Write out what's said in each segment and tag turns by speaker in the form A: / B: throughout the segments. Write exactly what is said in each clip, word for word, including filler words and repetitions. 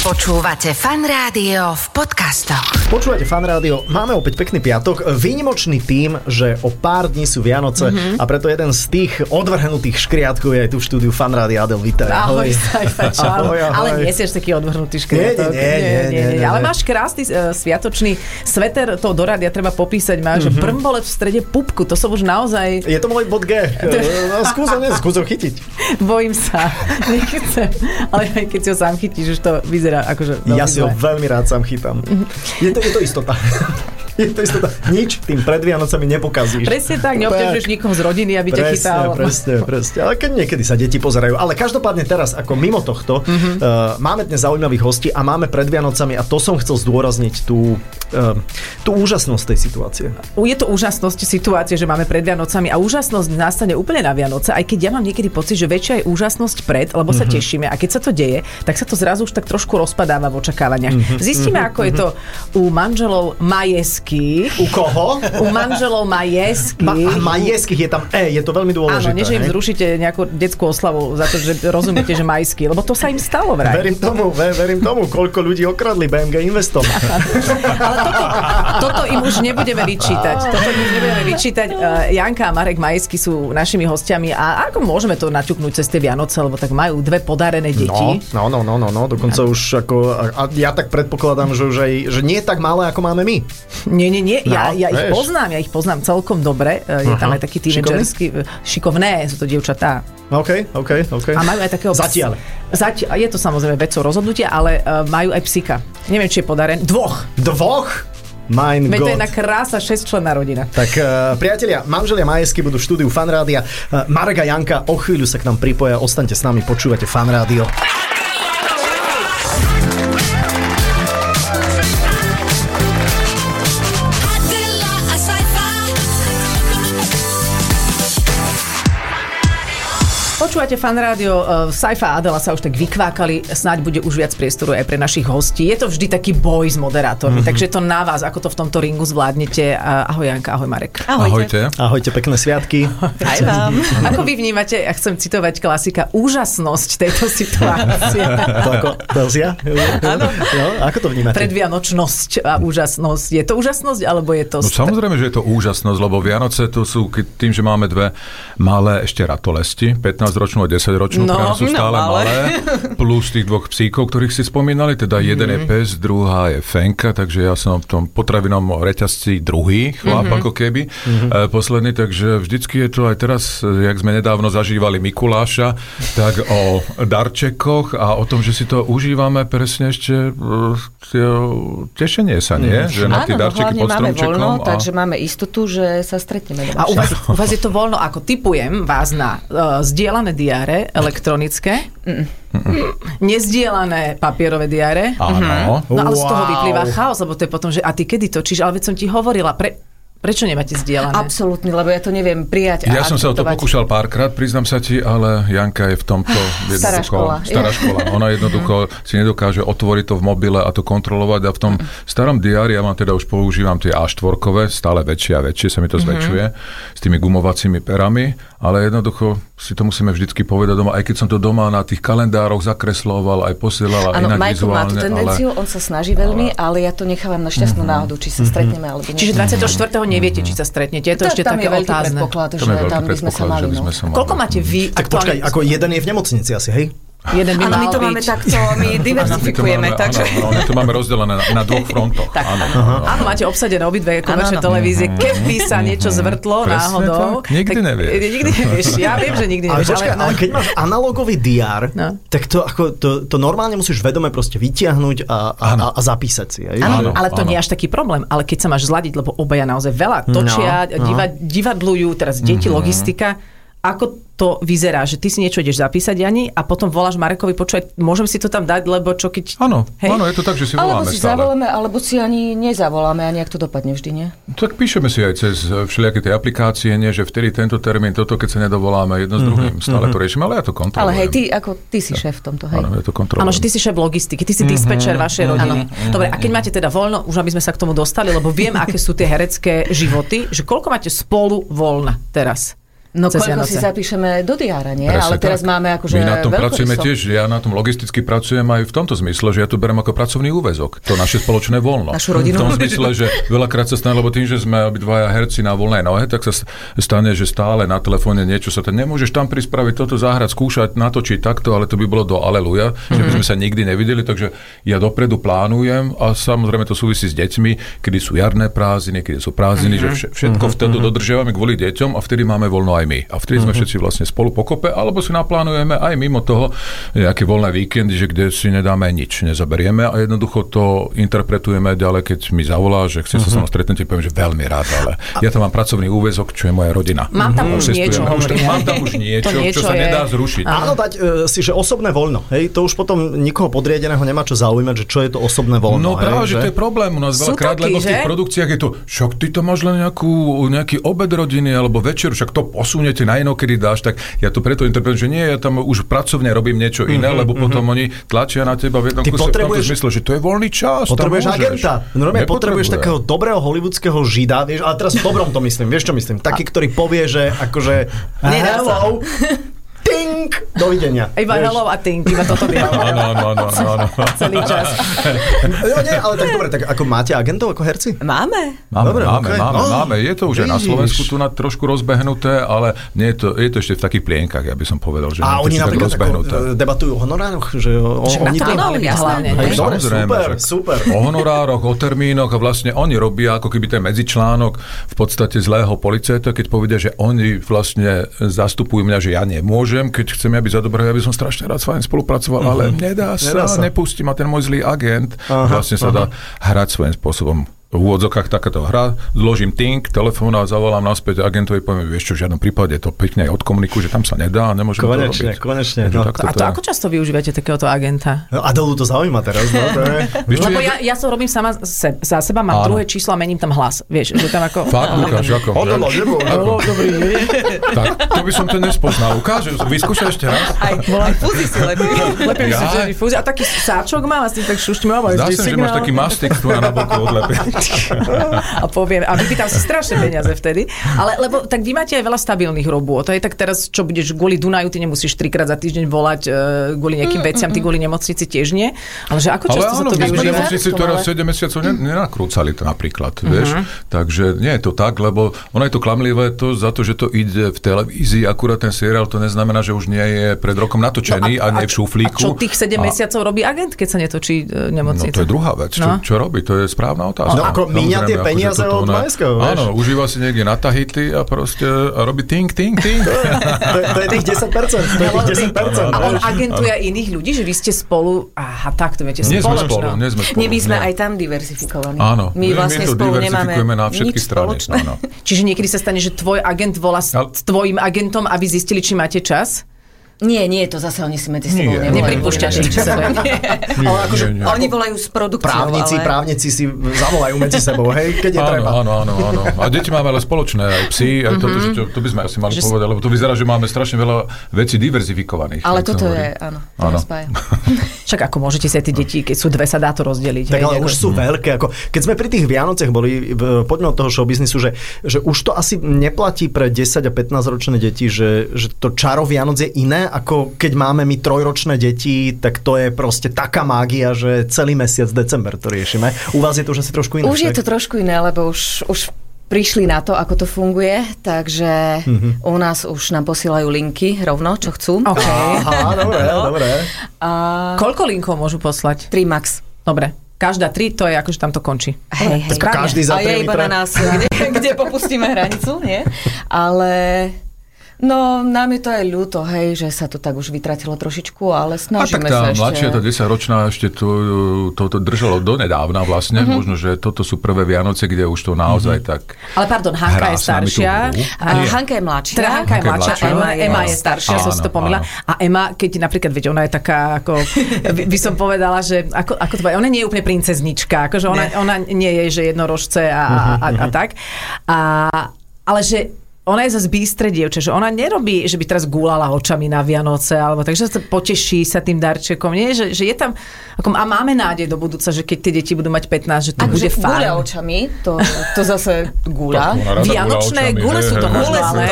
A: Počúvate Fan Rádio v podcastoch.
B: Počúvate Fan Rádio, máme opäť pekný piatok, výnimočný tým, že o pár dní sú Vianoce mm-hmm. a preto jeden z tých odvrhnutých škriatkov je aj tu v štúdiu Fan Rádia. Adel, vítaj.
C: Ahoj, ahoj, ahoj, ahoj. Ale nie si taký odvrhnutý škriatok.
B: Nie, nie, nie, nie, nie, nie.
C: Ale máš krásny uh, sviatočný sveter, to do rádia treba popísať, máš mm-hmm. brmbolet v strede pupku, to som už naozaj...
B: Je to môj bod G. No, skúsom, nie, skúsom chytiť.
C: Bojím sa, nechcem, ale aj keď si ho sám chytíš, už to vyzerá akože...
B: Ja si ho veľmi rád sám chytám. Je to, je to istota. Je to istota. Nič tým pred Vianocami nepokazíš.
C: Presne tak, neobťažuješ nikoho z rodiny, aby ťa chytal.
B: Presne, presne. Ale keď niekedy sa deti pozerajú. Ale každopádne teraz, ako mimo tohto, mm-hmm. uh, máme dnes zaujímavých hostí a máme pred Vianocami a to som chcel zdôrazniť tú, uh, tú úžasnosť tej situácie.
C: Je to úžasnosť situácie, že máme pred Vianocami a úžasnosť nastane úplne na Vianoce, aj keď ja mám niekedy pocit, že väčšia je úžasnosť pred, lebo sa mm-hmm. tešíme a keď sa to deje, tak sa to zrazu už tak trošku rozpadáva v očakávaniach. Mm-hmm. Zistíme, mm-hmm. ako je to u manželov Majesky.
B: U koho?
C: U manželov Majesky.
B: Ma, Majeských je tam E, je to veľmi dôležité.
C: Áno, nie, že im zrušíte nejakú detskú oslavu za to, že rozumiete, že Majský, lebo to sa im stalo vraj.
B: Verím tomu, ver, verím tomu, koľko ľudí okradli bé em gé Investom.
C: Ale toto, toto im už nebudeme vyčítať. Toto im už nebudeme vyčítať. Janka a Marek Majesky sú našimi hostiami a ako môžeme to naťuknúť cez tie Vianoce, lebo tak majú dve podarené deti.
B: No, no, no, no, no, dokonca už ako, a ja tak predpokladám, že už aj, že nie je tak malé, ako máme my.
C: Nie, nie, nie,
B: no,
C: ja, ja ich poznám, ja ich poznám celkom dobre. Je tam aj taký tínedžerský, šikovné sú to dievčatá.
B: OK, OK, OK.
C: A majú aj takého...
B: Zatiaľ.
C: Zatiaľ. Je to samozrejme vecou rozhodnutia, ale uh, majú aj psika. Neviem, či je podarený. Dvoch.
B: Dvoch? Mein
C: Veď
B: God.
C: to je jedna krása, šesťčlenná rodina.
B: Tak uh, priatelia, manželia Majesky budú v štúdiu Fan Rádia. Uh, Marek a Janka o chvíľu sa k nám pripoja. Ostaňte s nami, počúvate Fan Rádio.
C: Počúvate Fan Rádio, Saifa a Adela sa už tak vykvákali, snáď bude už viac priestoru aj pre našich hostí. Je to vždy taký boj s moderátormi, mm-hmm. takže to na vás, ako to v tomto ringu zvládnete. Ahoj Janka, ahoj Marek.
D: Ahojte.
B: Ahojte, pekné sviatky.
C: Aj vám. Ako vy vnímate, ja chcem citovať klasika, úžasnosť tejto situácie.
B: To ako Belzia?
C: Áno.
B: No, ako to vnímate?
C: Predvianočnosť a úžasnosť. Je to úžasnosť, alebo je to...
D: No samozrejme, že je to úžasnosť, lebo Vianoce to sú, tým, že máme dve malé ešte ratolesti, pätnásťročnú a desaťročnú,
C: no,
D: ktoré sú stále no, malé, plus tých dvoch psíkov, ktorých si spomínali, teda mm-hmm. jeden je pes, druhá je Fenka, takže ja som v tom potravinovom reťazci druhý chlap, mm-hmm. ako keby, mm-hmm. e, posledný, takže vždycky je to aj teraz, jak sme nedávno zažívali Mikuláša, tak o darčekoch a o tom, že si to užívame presne ešte e, tešenie sa, nie? Mm. Že na tie darčeky pod stromčekom.
E: Voľno,
D: a...
E: takže máme istotu, že sa stretneme.
C: A u vás, u vás je to voľno, ako tipujem vás na uh, zdieľané diáre elektronické, mm. Mm. nezdielané papierové diáre.
D: Áno.
C: No ale
B: wow.
C: z toho vyplýva chaos, lebo to je potom, že a ty kedy točíš? Ale veď som ti hovorila, pre... Prečo nemáte zdieľané?
E: Absolútne, lebo ja to neviem prijať.
D: Ja som sa o to pokúšal párkrát, priznám sa ti, ale Janka je v tomto...
E: Stará škola.
D: Stará škola. Ona jednoducho si nedokáže otvoriť to v mobile a to kontrolovať a v tom starom diári, ja mám teda už používam tie á štyri, stále väčšie a väčšie, sa mi to zväčšuje, s tými gumovacími perami, ale jednoducho si to musíme vždycky povedať doma, aj keď som to doma na tých kalendároch zakresloval, aj posielal a inak
E: Majko
D: vizuálne.
E: Áno, má tú tendenciu,
D: ale...
E: on sa snaží veľmi, ale... ale ja to nechávam na šťastnú mm-hmm. náhodu, či sa stretneme alebo nie.
C: Čiže dvadsiateho štvrtého neviete, či sa stretnete. Je to, to ešte také otázne.
E: Tam je veľký predpoklad, že tam by sme sa mali. No.
C: Koľko máte vy?
B: Tak počkaj, ako jeden je v nemocnici asi, hej?
C: Jeden by
E: ale
C: mal
E: my to
C: byť.
E: máme takto, my diversifikujeme.
D: My to máme, takže... áno, my to máme rozdelené na, na dvoch frontoch.
C: Tak, áno, áno. áno, máte obsadené obidve komerčné televízie. Keby sa niečo zvrtlo náhodou.
D: Nikdy nevieš.
C: Nikdy nevieš. Ja viem, že nikdy nevieš.
B: Ale, počkaj, ale, ale keď máš analogový diár, no. tak to, ako, to, to normálne musíš vedome proste vytiahnuť a, a, a, a zapísať si.
C: Áno, ale to áno. nie je až taký problém. Ale keď sa máš zladiť, lebo obaja naozaj veľa točia, no, no. divadlujú, teraz deti, mm-hmm. logistika. Ako to vyzerá, že ty si niečo ideš zapísať, Jani, a potom voláš Marekovi, počuť, môžem si to tam dať, lebo čo keď...
D: Áno, áno, je to tak, že si voláme
E: alebo si
D: stále.
E: zavoláme, alebo si ani nezavoláme a nejak to dopadne vždy, nie?
D: Tak píšeme si aj cez všelijaké tie aplikácie, nie, že vtedy tento termín, toto, keď sa nedovoláme jedno s druhým, mm-hmm. stále to riešime, ale ja to kontrolujem.
E: Ale hej, ty, ako, ty si šéf v tomto, hej.
D: Áno, ja to kontrolujem.
C: Áno, že ty si šéf logistiky, ty si dispečer mm-hmm. vašej rodiny. Mm-hmm. Dobre, a keď máte teda voľno, už aby sme sa k tomu dostali, lebo viem, aké sú tie herecké životy, že koľko máte spolu voľna teraz?
E: No
C: cez
E: koľko
C: Vianoce.
E: si zapíšeme do diára, nie?
D: Presne
E: Ale teraz
D: tak.
E: máme akože
D: My na tom
E: veľkoryso.
D: pracujeme tiež, ja na tom logisticky pracujem aj v tomto zmysle, že ja to berem ako pracovný úväzok. To naše spoločné voľno.
E: Našu rodinu.
D: V tom zmysle, že veľakrát sa stane, lebo tým, že sme obidvaja herci na voľnej nohe, tak sa stane, že stále na telefóne niečo sa tam nemôžeš tam prispraviť, toto zahrať, skúšať, natočiť takto, ale to by bolo do aleluja, mm-hmm. že by sme sa nikdy nevideli, takže ja dopredu plánujem a samozrejme to súvisí s deťmi, kedy sú jarné prázdniny, kedy sú prázdniny, mm-hmm. že všetko vtedy dodržiavame kvôli deťom a vtedy máme voľno aj my. A vtedy sme všetci vlastne spolu pokope, alebo si naplánujeme aj mimo toho nejaké voľné víkendy, že kde si nedáme nič, nezaberieme a jednoducho to interpretujeme ďalej, keď mi zavolá, že chce sa sa mnou stretnúť, poviem, že veľmi rád, ale ja tam mám pracovný úväzok, čo je moja rodina.
C: Mám tam už niečo,
D: už tam,
C: hovorí,
D: mám tam už niečo,
C: To niečo
D: čo sa
C: je-
D: nedá zrušiť.
B: Áno, dať e, si, že osobné voľno. Hej, to už potom nikoho podriadeného nemá čo zaujímať, že čo je to osobné voľno.
D: No práve,
B: hej,
D: že to je problém u nás
C: Sú
D: veľakrát,
C: takí,
D: lebo v tých
C: že?
D: produkciách je to, však ty to máš len nejakú, nejaký obed rodiny alebo večer, však to posuniete na inokedy dáš, tak ja to preto interpretujem, že nie, ja tam už pracovne robím niečo iné,
B: Mhm,
D: lebo potom oni tlačia na teba v jednom
B: Ty
D: kuse v tomto
B: potrebuješ-
D: zmysle, že to je voľný čas. tam
B: Potrebuješ
D: môžeš.
B: agenta. Normálne potrebuješ
D: Nepotrebuje.
B: takého dobrého hollywoodského žida, vieš, ale teraz v dobrom to myslím, vieš čo myslím? Taký, ktorý povie, že akože
C: Nedá sa.
B: hello, ting, dovidenia.
C: Iba
B: vieš.
C: hello a think, iba toto by hovoril.
D: Áno, áno, áno, áno, áno.
C: Celý čas.
B: Jo, nie, ale tak dobre, tak ako máte agentov ako herci?
E: Máme.
D: Máme,
B: Dobre,
D: máme,
B: okej.
D: máme,
B: No,
D: máme. Je to už aj na
B: vidíš.
D: Slovensku tu na trošku rozbehnuté, ale nie je to, je to ešte v takých plienkach, ja by som povedal, že
B: A
D: nie je to
B: oni
D: ešte tak
B: napríklad ako,
D: rozbehnuté.
B: e, debatujú o honorároch, že o,
C: Však
B: oni
C: na to
B: to...
C: by mali byť
E: jasné.
C: hlavne.
B: Hej,
C: hej?
B: dobre,
D: Samozrejme,
B: super,
D: však
B: super.
D: O honorároch, o termínoch a vlastne oni robia ako keby ten medzičlánok v podstate zlého policajta, keď povedia, že oni vlastne zastupujú mňa, že ja nemôžem, keď chcem, aby za dobré, ja by som strašne rád s vami spolupracoval, ale nedá sa,
B: Nedá sa.
D: nepustí ma ten môj zlý agent.
B: Aha,
D: Vlastne sa dá hrať svojím spôsobom. V úvodzokách takáto hra, zložím tink, telefón a zavolám naspäť agentovi, poviem, vieš čo, v žiadnom prípade to pekne aj odkomunikuj, že tam sa nedá, nemôžem to
B: Konečne,
D: robiť.
B: konečne.
D: Takže
B: No.
D: takto
C: A
D: to
C: to
D: je.
C: ako často využívate takéhoto agenta?
B: No, Adelu to zaujíma teraz, no, to je...
D: Vieš čo,
C: Lebo
D: je-
C: ja, ja to robím sama se, za seba, mám
D: Áno.
C: druhé číslo a mením tam hlas. Vieš, že tam ako...
D: Fakt, ukáž, ako.
B: Adela,
D: že-
B: nebo,
D: ako-
C: Dobrý deň.
D: Tak, to by som to nespoznal. Ukážeš, vyskúšaj ešte raz.
E: Aj, aj fúzi si lepí.
C: Lepie mi
D: Ja?
C: si, že fúzi. A taký sáčok mám a s tým tak šuštím.
D: Zdá sa, že máš taký mastik tu na boku odlepe.
C: A poviem, a vypýtam si strašné peniaze vtedy. Ale lebo tak vy máte aj veľa stabilných robôt. To je tak teraz, čo budeš kvôli Dunaju, ty nemusíš trikrát za týždeň volať uh, kvôli nejakým veciam, ty kvôli nemocnici tiež nie. Ale že ako
D: Ale
C: často sa
D: áno,
C: to
D: my sme
C: využíva?
D: nemocnici teraz sedem mesiacov ne- nenakrúcali to napríklad, vieš. Takže nie je to tak, lebo ono je to klamlivé to za to, že to ide v televízii, akurát ten seriál, to neznamená, že už nie je pred rokom natočený a, nie je v šuflíku.
C: A čo tých sedem
D: A-
C: mesiacov robí agent, keď sa netočí uh,
D: No
C: nemocnica?
D: to je druhá vec. Čo,
C: No.
D: čo robí? To je správna otázka.
B: No, ako míňa
D: Samozrejme,
B: tie
D: akože
B: peniaze
D: toto
B: od
D: ona-
B: Majského, vieš.
D: Áno, užíva si niekde na Tahiti a proste a robí ting, ting, ting.
B: To je, to je tých desať percent, to je tých desať percent.
C: A on
B: vieš.
C: agentuje aj iných ľudí, že vy ste spolu... Aha, tak to viete,
D: Nie sme
C: spoločno.
D: spolu, nie sme spolu.
E: Nie, my sme
D: nie.
E: aj tam diverzifikovaní.
D: Áno,
E: My vlastne
D: to
E: spolu nemáme
D: diverzifikujeme na všetky
E: nič
D: strany.
E: spoločné.
D: Áno.
C: Čiže niekedy sa stane, že tvoj agent volá s
D: Ale-
C: s tvojim agentom, aby zistili, či máte čas?
E: Nie, nie, to zase oni si medzi
D: Nie,
E: sebou nevolajú.
C: Nepripúšťaš nič sebe.
B: Ale akože
D: nie, nie.
E: Oni volajú s produkciou,
B: Právnici,
E: ale...
B: právnici si zavolajú medzi sebou, hej, keď je
D: Áno,
B: treba.
D: áno, áno, áno. A deti máme ale spoločné, aj psi, aj toto, že to, to by sme asi mali
C: Že s-
D: povedať, lebo to vyzerá, že máme strašne veľa vecí diverzifikovaných.
E: Ale
D: tak sa
E: toto
D: hovorí.
E: je, áno, to
D: Áno.
E: nás spája.
C: Však ako môžete si aj tie deti, keď sú dve, sa dá to rozdeliť.
B: Tak
C: hej,
B: ale
C: nejako-
B: už sú veľké. Ako, keď sme pri tých Vianociach boli, v- poďme od toho showbiznisu, že, že už to asi neplatí pre desať a pätnásť ročné deti, že, že to čaro Vianoc je iné, ako keď máme my trojročné deti, tak to je proste taká mágia, že celý mesiac december to riešime. U vás je to už asi trošku iné.
E: Už je
B: však?
E: to trošku iné, lebo už, už prišli na to, ako to funguje, takže
B: Mhm.
E: u nás už nám posielajú linky rovno, čo chcú.
C: OK.
B: Aha, dobre, dobre.
E: A
C: Koľko linkov môžu poslať?
E: tri max.
C: Dobre. Každá tri, to je ako, že tam to končí.
E: Hej, hej.
C: Správne.
B: Každý za
E: A je
B: tri
E: iba
B: litre.
E: na nás, kde, kde popustíme hranicu, nie? Ale no, nám je to aj ľúto, hej, že sa to tak už vytratilo trošičku, ale
D: A tak
E: snažíme
D: tá
E: sa ešte.
D: mladšia, tá desaťročná ešte to, to, to držalo donedávna vlastne. Mm-hmm. Možno, že toto sú prvé Vianoce, kde už to naozaj mm-hmm. tak...
C: Ale pardon, Hanka
D: Hrá
C: je
D: s nami tú
C: staršia.
D: hru.
E: A Hanka je mladšia.
C: Teda Hanka je
D: Hanka je
C: mladšia,
D: mladšia.
C: Ema, Ema je
E: Áno.
C: staršia, som si to
D: Áno,
C: pomýlila.
D: áno.
C: A Ema, keď napríklad, viete, ona je taká, ako, by, by som povedala, že ako, ako to bude, ona nie je úplne princeznička, akože ona, ona nie je, že jednorožce a, a, a, a tak. A, ale že ona je zase bystre dievča, že ona nerobí, že by teraz gúlala očami na Vianoce, alebo takže sa poteší sa tým darčekom, nie? Že, že je tam, ako, a máme nádej do budúca, že keď tie deti budú mať pätnásť, že to
E: ako
C: bude fajn.
E: Gúľa očami, to, to zase gúľa.
C: Vianočné gúle sú to možno, ale...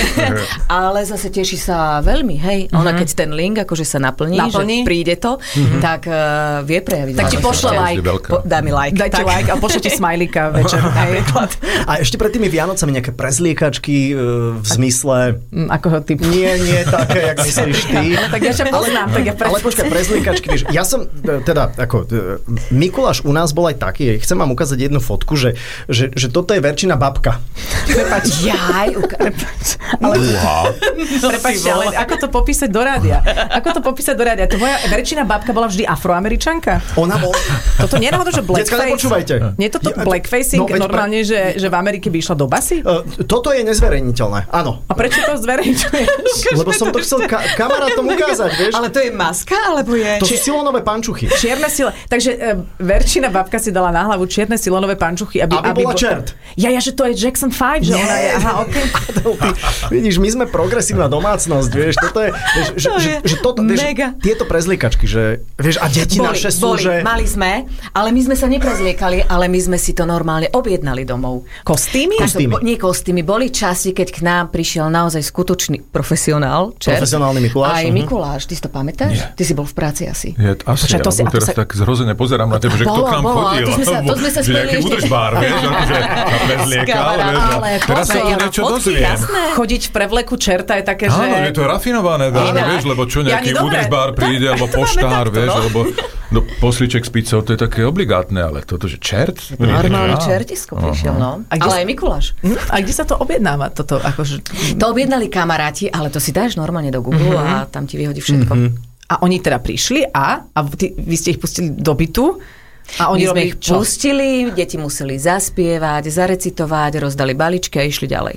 E: Ale zase teší sa veľmi, hej. Ona keď ten link akože sa naplní,
C: Naplní?
E: že príde to, tak uh, vie prejaviť.
C: Tak ti pošle like.
E: Po, dá mi like.
C: Dajte like a pošle ti smajlíka večer.
B: A ešte pred tými Vianocami nejaké prezliekačky v zmysle...
C: Ako ho typ?
B: Nie, nie také, jak myslíš ty.
C: No, tak ja ťa poznám, tak ja
B: Ale počkaj, prezliekačky, vieš, ja som, teda, ako, Mikuláš u nás bol aj taký, chcem vám ukázať jednu fotku, že, že, že toto je Verčina babka.
E: Prepač, jaj, ukáž.
C: Ale, prepáčte, ale ako to popísať do rádia? Ako to popísať do rádia? To moja Verčina babka bola vždy afroameričanka.
B: Ona bola...
C: Toto nie je náhodou, že blackface?
B: Decka, nepočúvajte.
C: Nie je toto blackfacing
B: no,
C: normálne, že, že v Amerike by išla do basy?
B: Uh, toto je nezverejniteľné, áno.
C: A prečo to zverejňuješ?
B: Lebo som to chcel ka- kamarátom ukázať, vieš?
E: Ale to je maska, alebo je...
B: To sú silonové pančuchy.
C: Čierne sile. Takže uh, Verčina babka si dala na hlavu čierne silonové pančuchy, aby...
B: Aby, aby bola bo... čert.
C: Ja, ja, že to je Jackson five, že
B: Nie.
C: ona je... Aha, okej. Okay.
B: Vidíš, my sme progresívna domácnosť, vieš, toto je... Vieš, že,
E: To
B: že,
E: je
B: že toto, vieš,
E: mega.
B: tieto prezliekačky, že... Vieš, a deti
E: Boli,
B: naše sú,
E: boli,
B: že...
E: mali sme, ale my sme sa neprezliekali, ale my sme si to normálne objednali domov.
C: Kostýmy?
E: Tak to,
B: Kostýmy.
E: bo, nie kostýmy, boli časy, keď k nám prišiel naozaj skutočný profesionál, čert.
B: Profesionálny Mikuláš.
E: Aj
B: uh-huh.
E: Mikuláš, ty si to pamätáš?
D: Nie.
E: Ty si bol v práci asi.
D: Je, asi,
C: Počkaj, to
D: ja
C: si- a to
D: teraz
C: sa-
D: tak zrozene pozerám na teba, že kto
E: Bolo,
D: k nám
E: bolo,
D: chodil.
E: to sme sa- to sme sa
D: že
E: spojili
D: nejaký
E: ešte-
D: údržbár, vieš, že sa prezliekal, vieš. a
E: Ale
D: Teraz sa tu
E: pozor,
D: niečo
E: fotky,
D: dozviem.
E: jasné.
C: Chodiť v prevleku čerta je také, že...
D: Áno, je to rafinované, veľmi,
C: Inak.
D: vieš, lebo čo
C: Ja
D: nejaký
C: ani dobre.
D: údržbár príde, alebo
C: To máme
D: poštár,
C: takto,
D: vieš,
C: no.
D: alebo no, poslíček s pizzou, to je také obligátne, ale toto, že čert? príde,
E: Normálne
D: á.
E: čertisko prišiel, no.
C: A kde
E: Ale
C: sa-
E: aj Mikuláš.
C: Hm? A kde sa to objednáva? Toto, akože...
E: To objednali kamaráti, ale to si dáš normálne do Google a tam ti vyhodí všetko.
C: A oni teda prišli a, a ty, vy ste ich pustili do bytu a oni
E: My sme
C: robili
E: ich
C: čo?
E: pustili, deti museli zaspievať, zarecitovať, rozdali balíčky a išli ďalej.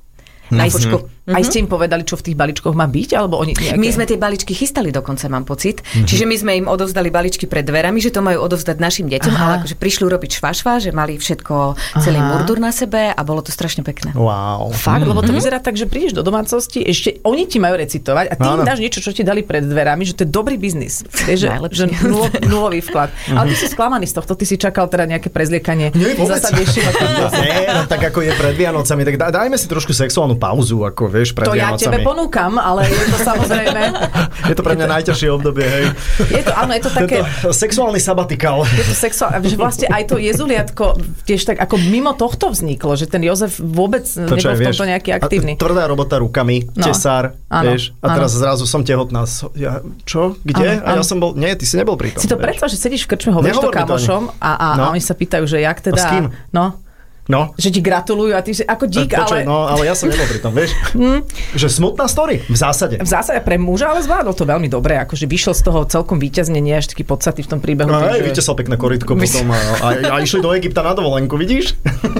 E: Na fučku.
C: Aj ste im povedali, čo v tých balíčkoch má byť? Alebo oni nejaké...
E: My sme tie balíčky chystali dokonca, mám pocit. Mm-hmm. Čiže my sme im odovzdali balíčky pred dverami, že to majú odovzdať našim deťom,
C: Aha.
E: ale akože prišli urobiť švašva, že mali všetko, celý
C: Aha.
E: murdur na sebe a bolo to strašne pekné.
B: Wow.
C: Fakt, lebo to vyzerá tak, že prídeš do domácnosti, ešte oni ti majú recitovať a ty im
B: Áno.
C: dáš niečo, čo ti dali pred dverami, že to je dobrý biznis. Vieš, že,
E: Najlepšie.
C: že nulo, nulový vklad. Ale ty si sklamaný z tohto, ty si čakal teda nejaké prezliekanie.
B: Nie, vôbec.
C: Zasadnejšie.
B: Nie, no, tak ako je pred Vianocami, tak daj- dajme si trošku sexuálnu pauzu, ako vieš, pred
C: To ja
B: Vianocami.
C: tebe ponúkam, ale je to samozrejme...
B: Je to pre mňa najťažšie obdobie, hej.
C: Je to, áno, je to také...
B: Tento sexuálny sabatikál.
C: Je to sexuál, že vlastne aj to jezuliatko tiež tak ako mimo tohto vzniklo, že ten Jozef vôbec
B: To,
C: nebol
B: čo je,
C: v tomto nejaký aktívny.
B: A tvrdá robota rukami,
C: No.
B: tesár,
C: Áno,
B: vieš. A teraz
C: áno.
B: zrazu som tehotná. So- Ja, čo? Kde?
C: Áno,
B: A ja
C: áno.
B: som bol... Nie, ty si nebol pri tom.
C: Si to
B: vieš.
C: predstav, že sedíš v krčme, hovoríš to
B: Nehovor mi to
C: kamošom a, a,
B: No.
C: a oni sa pýtajú, že jak teda...
B: A s kým?
C: No,
B: No.
C: že ti gratulujú a ty si ako dík,
B: Počuj,
C: ale...
B: no, ale ja som nebol pri tom, vieš. Že smutná story, v zásade.
C: V zásade pre muža, ale zvládol to veľmi dobre, akože vyšiel z toho celkom víťazne, nie až taký podstatý v tom príbehu.
B: No,
C: takže-
B: hej, vytesal pekné korytko
C: My-
B: potom a, a, a išli do Egypta na dovolenku, vidíš?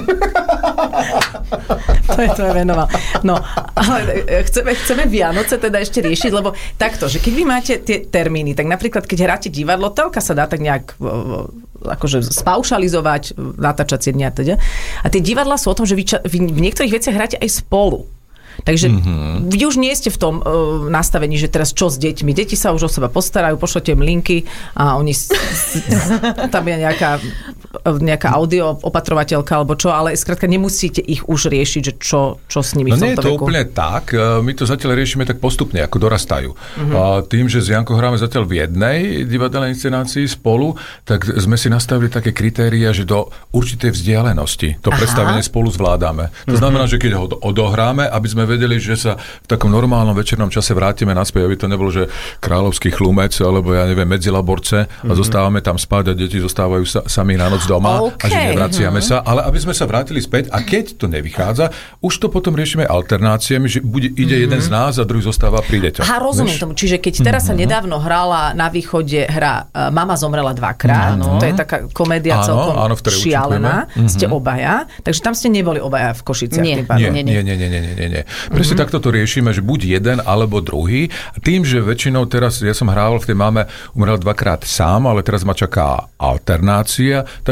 C: To je, to je venoval. No, ale e, chceme, chceme Vianoce teda ešte riešiť, lebo takto, že keď vy máte tie termíny, tak napríklad, keď hráte divadlo, telka sa dá tak nejak e, akože spaušalizovať, natáčacie dňa teda. A tie divadlá sú o tom, že vy, ča- vy v niektorých veciach hráte aj spolu. Takže mm-hmm. vy už nie ste v tom uh, nastavení, že teraz čo s deťmi. Deti sa už o seba postarajú, pošlete im linky a oni... S, s, tam je nejaká, nejaká audio opatrovateľka alebo čo, ale skrátka nemusíte ich už riešiť, že čo, čo s nimi
D: No
C: v
D: nie je
C: tomto
D: to
C: veku.
D: úplne tak. E, My to zatiaľ riešime tak postupne, ako dorastajú.
C: Mhm.
D: A tým, že s Jankou hráme zatiaľ v jednej divadelnej inscenácii spolu, tak sme si nastavili také kritéria, že do určitej vzdialenosti to
C: Aha.
D: predstavenie spolu zvládame. To
C: Mhm.
D: znamená, že keď ho odohráme, aby sme vedeli, že sa v takom normálnom večernom čase vrátime naspäť, aby to nebolo, že kráľovský chlumec, alebo ja neviem, Medzilaborce a zostávame tam spať a deti zostávajú sa, sami na noc doma a že
C: OK.
D: nevraciame sa, ale aby sme sa vrátili späť a keď to nevychádza, už to potom riešime alternáciami, že bude, ide jeden z nás a druhý zostáva pri deťoch.
C: Aha, rozumiem
D: Vieš?
C: tomu. Čiže keď teraz sa nedávno hrala na východe hra uh, Mama zomrela dvakrát,
D: Áno.
C: to je taká komédia
D: Áno,
C: celkom
D: áno, v ktorej
C: šialená,
D: účinkujeme.
C: ste obaja, takže tam ste neboli obaja v Košiciach.
E: Nie.
C: tým pádom.
D: Nie, nie, nie, nie, nie, nie, nie. Presne takto to riešime, že buď jeden alebo druhý. Tým, že väčšinou teraz, ja som hrával v tej Máme, umrel dvakrát sám, ale teraz ma čaká alternácia, tak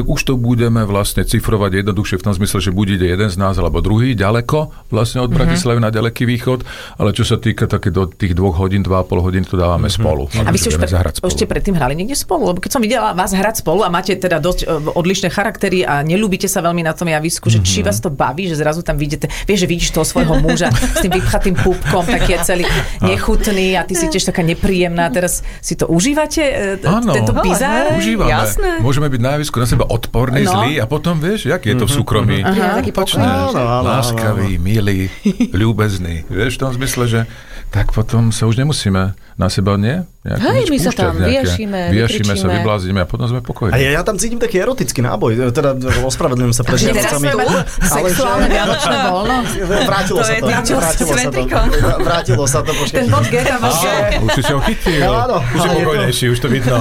D: už to budeme vlastne cifrovať jednoduchšie v tom zmysle, že bude jeden z nás alebo druhý ďaleko vlastne od Bratislavy mm-hmm. na ďaleký východ, ale čo sa týka také do tých dvoch hodín, dva a pol hodín to dávame mm-hmm. spolu.
C: A vy ste už, pre, už ste predtým hrali niekde spolu? Lebo keď som videla vás hrať spolu a máte teda dosť odlišné charaktery a nelúbite sa veľmi na tom javisku, mm-hmm. že či vás to baví, že zrazu tam vidíte, vieš, že vidíš toho svojho muža s tým vypchatým pupkom, taký je celý nechutný a ty si tiež taká nepríjemná. Teraz si to užívate?
D: Áno,
C: tento bizár?
D: Užívame.
E: Jasné.
D: Môžeme byť na javisku na seba odporný, no. zlý a potom vieš, jak je to v súkromí.
E: Aha, taký
D: počne, láskavý, milý, ľúbezný. Vieš, v tom zmysle, že tak potom sa už nemusíme na seba, nie?
E: Hej, my sa tam vyjašíme,
D: vyjašíme sa, vyblázime a potom sme pokojní.
B: A ja, ja tam cítim taký erotický náboj, teda ospravedlňujem sa pred Vianocami.
C: Sexuálne vianočné voľno.
B: Vrátilo sa to. Vrátilo sa to. Vrátilo sa to.
C: Ten bod Gera vaše.
D: Už si si ho chytil. Už si pokojnejší, už to vidno.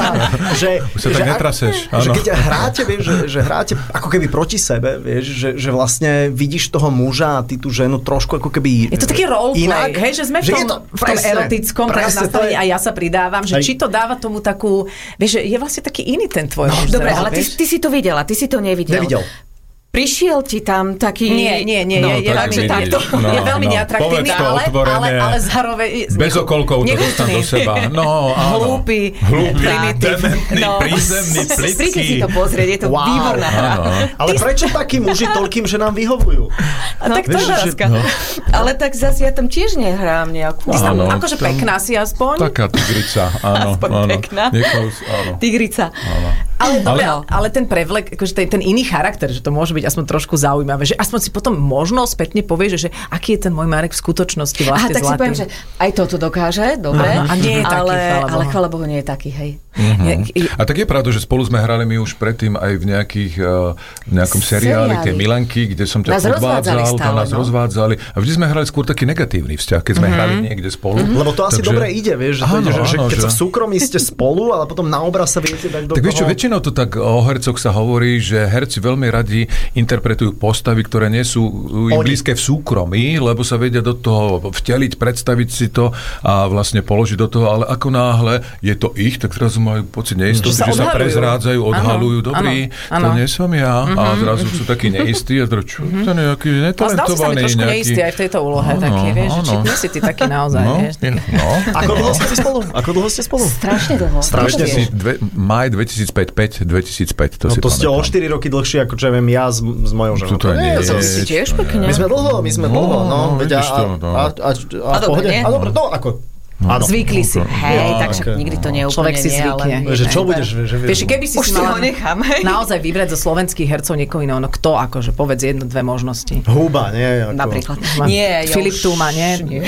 D: Už sa tak netraseš.
B: Keď hráte, vieš, že hráte ako keby proti sebe, vieš, že vlastne vidíš toho muža a ty tú ženu trošku ako keby
C: je to taký roleplay, hej, že sme v tom, v tom erotickom nastavení a ja sa pridávam, že aj. Či to dáva tomu takú, vieš, že je vlastne taký iný ten tvoj
E: no,
C: muž.
E: Dobre, ale ty, ty si to videla, ty si to nevidel.
B: Nevidel.
E: Prišiel ti tam taký...
C: Nie, nie, nie, no, je, je, veľmi, takto, no, je veľmi no, neatraktívny, ale, ale, ale zároveň...
D: Bez okolkov to dostan do seba. No, áno.
C: Hlúpy,
D: Hlúpy,
C: primitívny.
D: No. Prízemný, plitký.
E: Príďte si to pozrieť, je to wow. výborná hra.
B: Ale prečo takí muži toľkým, že nám vyhovujú?
E: No, tak to je otázka. No. Ale tak zase ja tam tiež nehrám nejakú.
C: Áno, akože tam, pekná si aspoň.
D: Taká tigrica, áno.
E: Aspoň
D: áno.
E: pekná.
D: Niekoľ, áno.
E: Tigrica.
D: Áno.
C: Ale, dobre, ale, ale ten prevlek, akože ten, ten iný charakter, že to môže byť aspoň trošku zaujímavé, že aspoň si potom možno spätne povieš, že, že aký je ten môj Marek v skutočnosti vlastne
E: zlatý. Aha, tak
C: zlatý.
E: si poviem, že aj toto dokáže, dobre,
C: a nie je taký,
E: ale,
C: chvála
E: ale chvála Bohu nie je taký, hej.
D: Mm-hmm. A tak je pravda, že spolu sme hrali my už predtým aj v nejakých uh, v nejakom seriáli, tie Milanky, kde som ťa podvádzal, tam nás
E: no.
D: rozvádzali. A vždy sme hrali skôr taký negatívny vzťah, keď sme mm-hmm. hrali niekde spolu.
B: Mm-hmm. Lebo to asi
D: takže...
B: dobre ide, vieš, že, áno, to ide, že, áno, že keď že... sa v súkromí ste spolu, ale potom na obraz sa viete dať do
D: tak
B: koho...
D: vieš čo, väčšinou to tak o hercoch sa hovorí, že herci veľmi radi interpretujú postavy, ktoré nie sú im blízke v súkromí, lebo sa vedia do toho vteliť, predstaviť si to a vlastne položiť do toho, ale ako náhle je to ich, tak zrazu majú pocit neistoty, že, že sa prezrádzajú, odhalujú, dobrý, to nie som ja, mm-hmm. a zrazu sú takí neistí a čo, mm-hmm. to nejaký netalentovaný.
C: Zdal si sa mi trošku
D: nejaký...
C: neistý aj v tejto úlohe, no, taký, vieš, že či nie si ty taký naozaj,
D: no,
C: vieš.
D: No.
B: Ako dlho ste spolu? Ako dlho ste spolu?
E: Strašne dlho.
B: Strašne dlho.
D: Dve, maj dvetisícpäť, päť, dvetisícpäť, to
B: no,
D: si
B: to
D: pamätám.
B: ste o štyri roky dlhšie, ako čo ja viem ja s, s mojou ženou.
D: To nie,
E: to si tiež pekne.
B: My sme dlho, my sme dlho, no.
D: Vidíš to, no.
B: A, a, a, a, dobre, a dobre, no ako...
C: Áno. Zvykli si.
E: Hej, no, tak však okay. nikdy to nie úplne
C: človek si zvykne.
B: Ale... Že čo budeš? Že
C: vieš, keby si
E: už
C: si mala
E: nechám,
C: naozaj vybrať zo slovenských hercov niekoho iného, no kto akože povedz jedno, dve možnosti.
B: Húba, nie? Ako...
E: Napríklad. Nie,
C: Filip už... Túma, nie? nie.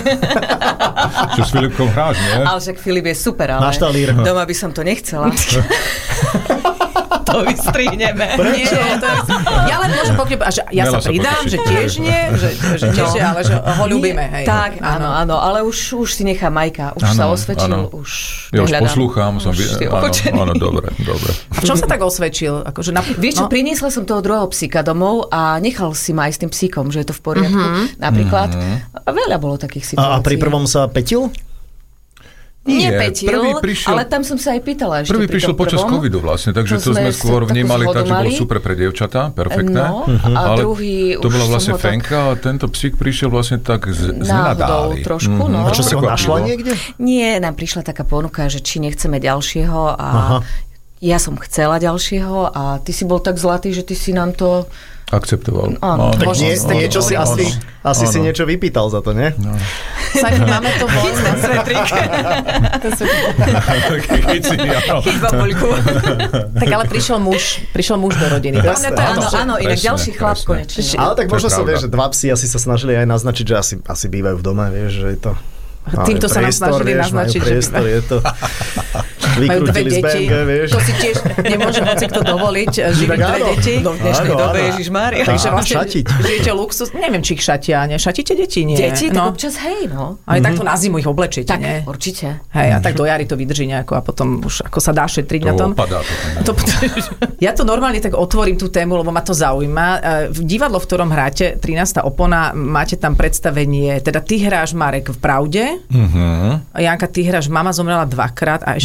D: Čo s Filipkom hráš, nie?
E: Ale však Filip je super, ale doma by som to nechcela. To vystrihneme.
C: Nie, to je... Ja len môžem povedať, že ja Mela sa pridám, sa že tiež nie, že, že tiež nie, ale že ho ľúbime. Hej.
E: Tak, áno, áno, ale už, už si nechá Majka. Už ano, sa osvedčil, ano. už
D: Ja už
E: nehľadám.
D: poslúcham. Som
E: už
D: vy... áno, áno, dobre, dobre.
C: A v čom sa tak osvedčil? Akože na...
E: Vieš čo, no? Priniesla som toho druhého psíka domov a nechal si ma aj s tým psíkom, že je to v poriadku. Mm-hmm. Napríklad. Mm-hmm. A veľa bolo takých situácií.
B: A pri prvom sa petil?
E: Nie, Nepetil, prišiel, ale tam som sa aj pýtala ešte.
D: Prvý prišiel počas covidu vlastne, takže to, to sme skôr vnímali tak, že bolo super pre dievčatá, perfektné.
E: No, uh-huh. A
D: ale
E: druhý
D: to bola vlastne Fenka
E: tak...
D: a tento psík prišiel vlastne tak z, z nenadáli.
E: trošku, mm-hmm. no.
B: A čo si ho našla niekde?
E: Nie, nám prišla taká ponuka, že či nechceme ďalšieho a Aha. ja som chcela ďalšieho a ty si bol tak zlatý, že ty si nám to...
D: akceptoval.
E: Áno,
B: tak nie, niečo si asi, asi si niečo vypýtal za to, nie?
C: No. Sajko, máme to voľné.
E: Chyť ten svetrík. Chyť babuľku.
C: Tak ale prišiel muž, prišiel muž do rodiny.
B: Jasné,
E: to áno, áno, inak ďalší chlap konečne.
B: Ale tak možno sa vie, že dva psi asi sa snažili aj naznačiť, že asi, asi bývajú v dome, vieš, že je to...
C: Týmto sa nám snažili naznačiť, že
B: je to...
C: majú dve deti, to si tiež nemôže hoci kto dovoliť živiť dve deti.
E: No v dnešnej dobe, Ježišmária.
C: Takže vlastne žijete luxus, neviem, či ich šatia, ne? Šatíte deti? Nie.
E: Deti? Tak občas hej, no.
C: Ale takto na zimu ich oblečíte, nie?
E: Tak, určite.
C: Hej, a tak do jary to vydrží nejako a potom už ako sa dá šetriť na tom.
D: To
C: Ja to normálne tak otvorím tú tému, lebo ma to zaujíma. V divadlo, v ktorom hráte, trinásta opona, máte tam predstavenie, teda ty hráš, Marek, v Pravde. Janka, ty hráš Mama zomrela dvakrát a ešte v nej?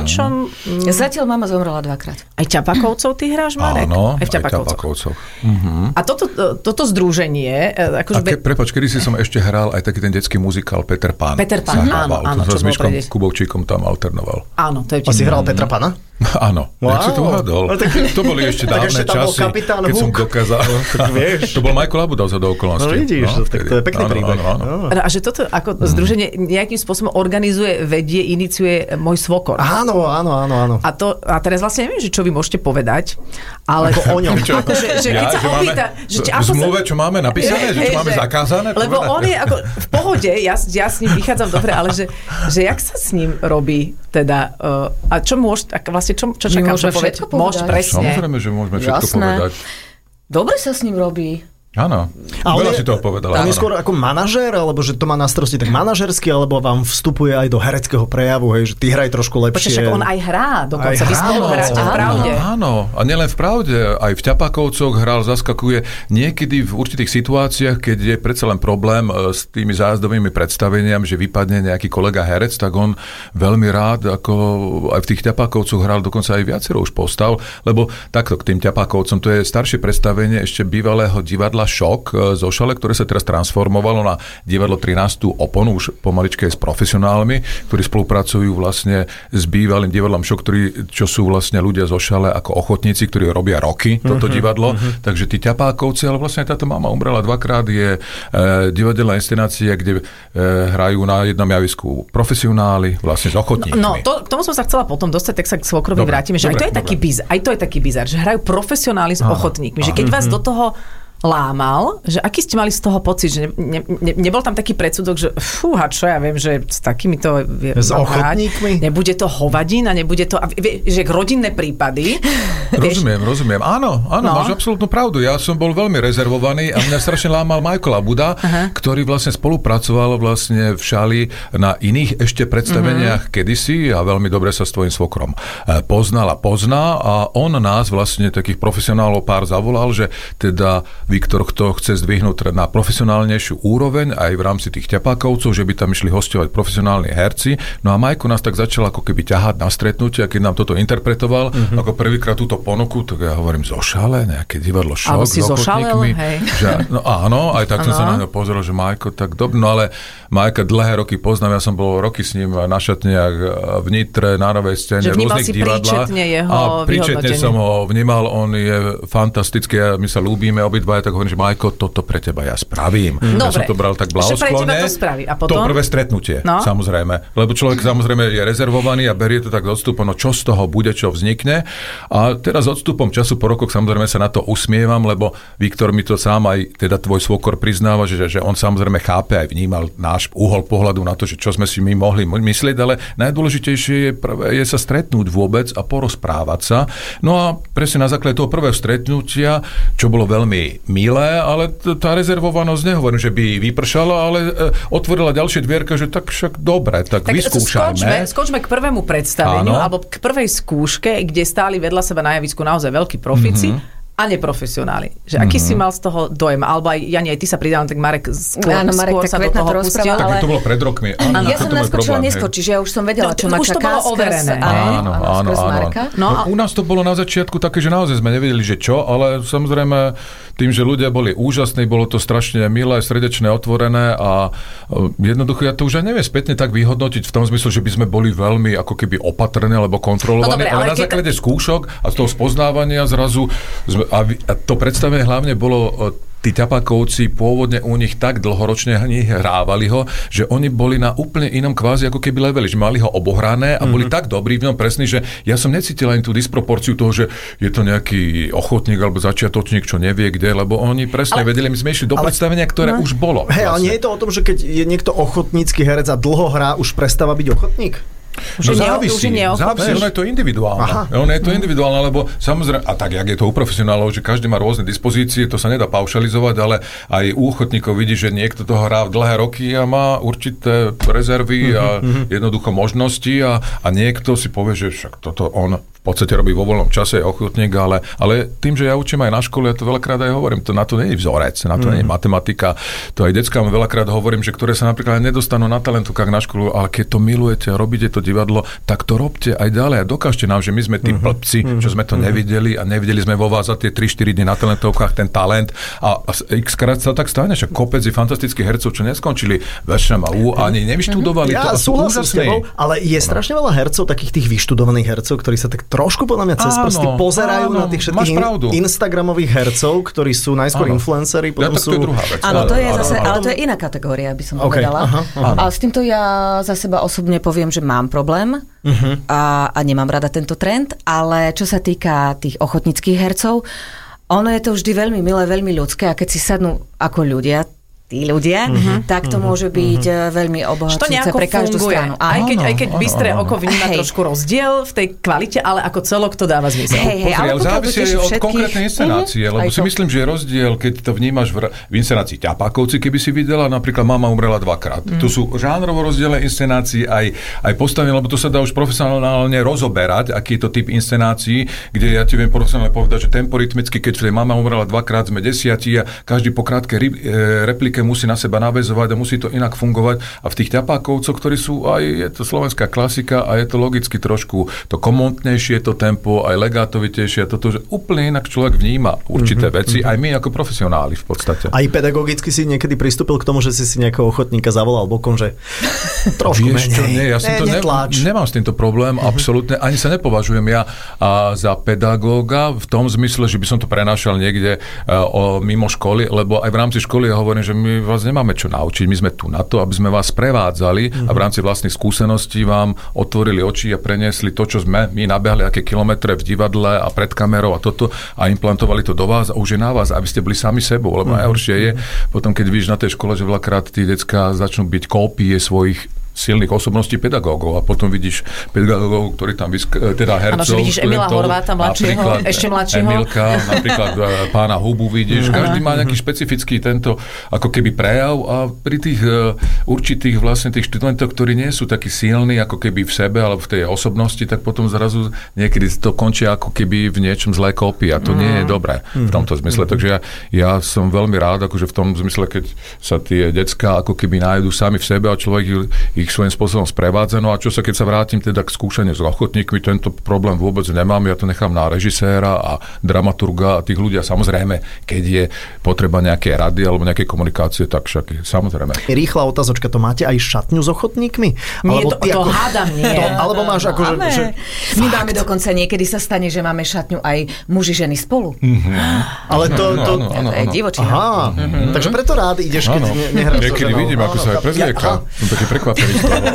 C: niečom?
E: Mm. Zatiaľ mama zomrela dvakrát.
C: Aj Ťapakovcov ty hráš, Marek?
D: Áno,
C: aj v
D: Ťapakovcoch. Uh-huh.
C: A toto, toto združenie... Akože...
D: A ke, prepač, kedy si som ešte hral aj taký ten detský muzikál Peter Pan.
C: Peter Pan, áno, áno.
D: To s Miškom Kubovčíkom tam alternoval.
C: Áno, to je...
B: A si hral Petra Pana?
D: Áno, wow. Jak si to uhadol. Tak, to boli ešte dávne časy, keď som dokázal.
B: Tak vieš.
D: To bol Michael Labudov za do okolností.
B: No vidíš, no, tak to je pekný áno, príbeh.
C: Áno, áno. A že toto ako mm. združenie nejakým spôsobom organizuje, vedie, iniciuje môj svokor.
B: Áno, áno, áno, áno.
C: A, to, a teraz vlastne neviem, že čo vy môžete povedať, ale...
B: Ako o ňom.
C: Ako, že, že keď
D: ja,
C: sa opýta...
D: Že, v zmluve, čo máme napísané, že čo máme zakázané?
C: Lebo on je ako v pohode, ja, ja s ním vychádzam dobre, ale že, že jak sa s ním robí teda... Uh, a čo môže... Vlastne čo, čo čakám?
E: Všetko povedať.
C: Môž, presne.
D: Samozrejme, že môžeme všetko
E: Jasné.
D: povedať.
E: Dobre sa s ním robí.
D: Áno, veľa si toho povedala.
B: On je skôr ako manažér, alebo že to má na starosti tak manažersky, alebo vám vstupuje aj do hereckého prejavu, hej, že ty hraj trošku lepšie.
C: Počkaj, on aj hrá, dokonca vy spolu hráte v Pravde.
D: Áno, a nielen v Pravde, aj v Ťapakovcoch hral, zaskakuje niekedy v určitých situáciách, keď je predsa len problém s tými zájazdovými predstaveniami, že vypadne nejaký kolega herec, tak on veľmi rád, ako aj v tých Ťapakovcoch hral dokonca aj viacero už postav, lebo takto k tým Ťapakovcom, to je staršie predstavenie ešte bývalého divadla Šok zo Šale, ktoré sa teraz transformovalo na divadlo trinástu oponu, už pomaličke s profesionálmi, ktorí spolupracujú vlastne s bývalým divadlom Šok, ktorí, čo sú vlastne ľudia zo Šale ako ochotníci, ktorí robia roky toto uh-huh, divadlo. Uh-huh. Takže tí Ťapákovci, ale vlastne táto mama umrela dvakrát, je e, divadelná inscenácia, kde e, hrajú na jednom javisku profesionáli, vlastne s ochotníkmi.
C: No, to, k tomu som sa chcela potom dostať, tak sa k svokrovi vrátime, že dobre, aj to je dobre. taký bizar, aj to je taký bizar, že hrajú profesionáli s ochotníkmi, že keď vás do toho lámal, že aký ste mali z toho pocit, že ne, ne, nebol tam taký predsudok, že fúha, čo ja viem, že s takýmito
B: s ochotníkmi?
C: Nebude to hovadina, nebude to, že rodinné prípady.
D: Rozumiem, rozumiem. Áno, áno, no. Máš absolútnu pravdu. Ja som bol veľmi rezervovaný a mňa strašne lámal Michael Labuda, uh-huh. ktorý vlastne spolupracoval vlastne v Šali na iných ešte predstaveniach uh-huh. kedysi a veľmi dobre sa s tvojím svokrom poznal a pozná a on nás vlastne takých profesionálov pár zavolal, že teda Viktor, kto chce zdvihnúť na profesionálnejšiu úroveň aj v rámci tých Ťapákovcov, že by tam išli hostovať profesionálni herci. No a Majko nás tak začal ako keby ťahať na stretnutie, a keď nám toto interpretoval, uh-huh. ako prvýkrát túto ponuku, tak ja hovorím, zo Šale, nejaké divadlo Šok s ochotníkmi. Že, no áno, aj tak som ano. sa na ňo pozeral, že Majko, tak dobre, no ale Majka dlhé roky poznám, ja som bol roky s ním na šatniach v Nitre, na Novej scéne, v rôznych divadlách. A príčetne som ho vnímal, on je fantastický, my sa ľúbime obidva, tak hovorím, že Majko, toto pre teba ja spravím.
C: Dobre.
D: Ja som to bral tak blahosklone.
C: To, spraví. A potom?
D: To prvé stretnutie, no? Samozrejme. Lebo človek samozrejme je rezervovaný a berie to tak s odstupom, no čo z toho bude, čo vznikne. A teraz s odstupom času po rokoch samozrejme sa na to usmievam, lebo Viktor mi to sám aj, teda tvoj svokor priznáva, že, že on samozrejme chápe aj vnímal náš uhol pohľadu na to, že čo sme si my mohli myslieť, ale najdôležitejšie je, prvé, je sa stretnúť vôbec a porozprávať sa. No a presne na základe toho prvého stretnutia, čo bolo veľmi milé, ale tá rezervovanosť, nehovorím, že by vypršala, ale otvorila ďalšie dvierka, že tak však dobre, tak, tak vyskúšajme. Skočme,
C: skočme k prvému predstaveniu, áno. alebo k prvej skúške, kde stáli vedľa seba na javisku naozaj veľkí profíci. Mm-hmm. A neprofesionáli. Že aký mm-hmm. si mal z toho dojem? Alebo aj, Jani, aj ty sa pridal, tak Marek skôr,
E: áno, Marek,
C: skôr sa do toho pustil.
E: Ale...
D: Tak to bolo pred rokmi. Áno,
E: ja som naskočila neskôr, čiže ja už som vedela, čo ma
C: čaká. Už to bolo overené.
D: Áno, áno, áno. No, a... U nás to bolo na začiatku také, že naozaj sme nevedeli, že čo, ale samozrejme tým, že ľudia boli úžasní, bolo to strašne milé, srdečné, otvorené a jednoducho ja to už aj neviem spätne tak vyhodnotiť v tom zmysle, že by sme boli veľmi ako keby opatrní alebo kontrolovaní, no, ale, ale na základe skúšok a z toho spoznávania zrazu a to predstavenie hlavne bolo, tí Ťapákovci pôvodne u nich tak dlhoročne hrávali ho, že oni boli na úplne inom kvázi ako keby leveli, že mali ho obohrané a mm-hmm. boli tak dobrí v ňom presní, že ja som necítil ani tú disproporciu toho, že je to nejaký ochotník alebo začiatočník, čo nevie kde, lebo oni presne ale, vedeli, my sme išli do ale, predstavenia, ktoré no. už bolo.
B: Hej, vlastne. Ale nie je to o tom, že keď je niekto ochotnícky herec a dlho hrá, už prestáva byť ochotník?
D: No závisí, závisí, ono je to individuálne. Aha. Ono je to individuálne, lebo samozrejme, a tak, jak je to u profesionálov, že každý má rôzne dispozície, to sa nedá paušalizovať, ale aj u ochotníkov vidí, že niekto toho hrá v dlhé roky a má určité rezervy a jednoducho možnosti a, a niekto si povie, že však toto on v podstate robí vo voľnom čase, je ochotník, ale, ale tým, že ja učím aj na škole, ja to veľakrát aj hovorím, to na to nie je vzorec, na to mm. nie je matematika, to aj deckám veľakrát hovorím, že ktoré sa napríklad nedostanú na talentovkách na školu, ale keď to milujete a robíte to divadlo, tak to robte aj ďalej a dokážte nám, že my sme tí mm-hmm. blbci, mm-hmm. že sme to nevideli a nevideli sme vo vás za tie tri štyri dni na talentovkách ten talent a, a x krát sa tak stane, že kopec je fantastických hercov, čo neskončili vešem a ú, ani nevyštudovali
B: ja,
D: to a sú úžasní.
B: Ale je strašne veľa hercov, takých tých vyštudovaných hercov, ktorí sa tak trošku podľa mňa cez prsty pozerajú áno, na tých všetkých in- instagramových hercov, ktorí sú najskôr áno. influenceri, potom ja, sú...
D: To je
E: áno, to je áno, zase, áno. ale to je iná kategória, by som okay. povedala. Aha, aha. A s týmto ja za seba osobne poviem, že mám problém uh-huh. a, a nemám rada tento trend, ale čo sa týka tých ochotníckych hercov, ono je to vždy veľmi milé, veľmi ľudské a keď si sadnú ako ľudia, tí ľudia, mm-hmm. tak to môže byť mm-hmm. veľmi obohacujúce pre každú funguje. Stranu.
C: Aj keď, aj keď bystré oko vníma hej. trošku rozdiel v tej kvalite, ale ako celok to dáva zmysel.
D: Hej, hej, ale, ale závisí aj od konkrétnej inscenácie, mm-hmm. lebo si myslím, že je rozdiel, keď to vnímaš v, v inscenácii Ťapákovci, keby si videla, napríklad Mama umrela dvakrát. Mm-hmm. Tu sú žánrovo rozdielne inscenácie aj, aj postavenie, lebo to sa dá už profesionálne rozoberať, aký je to typ inscenácií, kde ja ti viem profesionálne povedať, že temporytmicky, keď v tej Mama umrela dvakrát sme desiatí a každý po krátke replike musí na seba naväzovať a musí to inak fungovať. A v tých Ťapákovcoch, ktorí sú aj, je to slovenská klasika a je to logicky trošku to komotnejšie, to tempo, aj legátovitejšie, toto, že úplne inak človek vníma určité mm-hmm. veci, aj my ako profesionáli v podstate. Aj
B: pedagogicky si niekedy pristúpil k tomu, že si si nejakého ochotníka zavolal bokom, že trošku menej.
D: Čo, nie, ja som ne, to ne, nemám s týmto problém, mm-hmm. absolútne, ani sa nepovažujem ja a, za pedagóga v tom zmysle, že by som to prenášal niekde a, o, mimo školy, lebo aj v rámci školy ja hovorím, že my vás nemáme čo naučiť, my sme tu na to, aby sme vás prevádzali mm-hmm. a v rámci vlastných skúseností vám otvorili oči a preniesli to, čo sme my nabehli, aké kilometre v divadle a pred kamerou a toto a implantovali to do vás a už je na vás, aby ste boli sami sebou, lebo mm-hmm. najhoršie je potom, keď vidíš na tej škole, že veľakrát tí decká začnú byť kópie svojich silných osobností pedagógov a potom vidíš pedagógov, ktorí tam vysk- teda hercov.
C: Áno, že vidíš Emila Horváta mladšieho, ešte mladšieho.
D: Emilka, napríklad pána Hubu vidíš. Každý má nejaký špecifický tento ako keby prejav a pri tých uh, určitých vlastne tých študentoch, ktorí nie sú takí silní ako keby v sebe alebo v tej osobnosti, tak potom zrazu niekedy to končí ako keby v niečom zlé kópie a to mm. nie je dobré v tomto zmysle. Mm. Takže ja, ja som veľmi rád, akože v tom zmysle, keď sa tie decká ako keby nájdu sami v sebe a človek ich ich svojím spôsobom sprevádza. No a čo sa, keď sa vrátim teda k skúšaniu s ochotníkmi, tento problém vôbec nemám, ja to nechám na režiséra a dramaturga a tých ľudia, samozrejme, keď je potreba nejaké rady alebo nejaké komunikácie, tak však samozrejme.
B: Rýchla otázočka, to máte aj šatňu s ochotníkmi?
C: Nie, to, to ako... hádam nie.
B: To, alebo máš ako, že, že...
E: My máme dokonca, niekedy sa stane, že máme šatňu aj muži, ženy spolu.
B: Mm-hmm. Ale to... to...
E: No, no, no, no, to je divočina.
B: Aha, mm-hmm. takže preto rád ideš, keď ne, nehráš to
D: ženou. Niekedy vidím, ako sa aj prezlieka. Som taký prekvapený.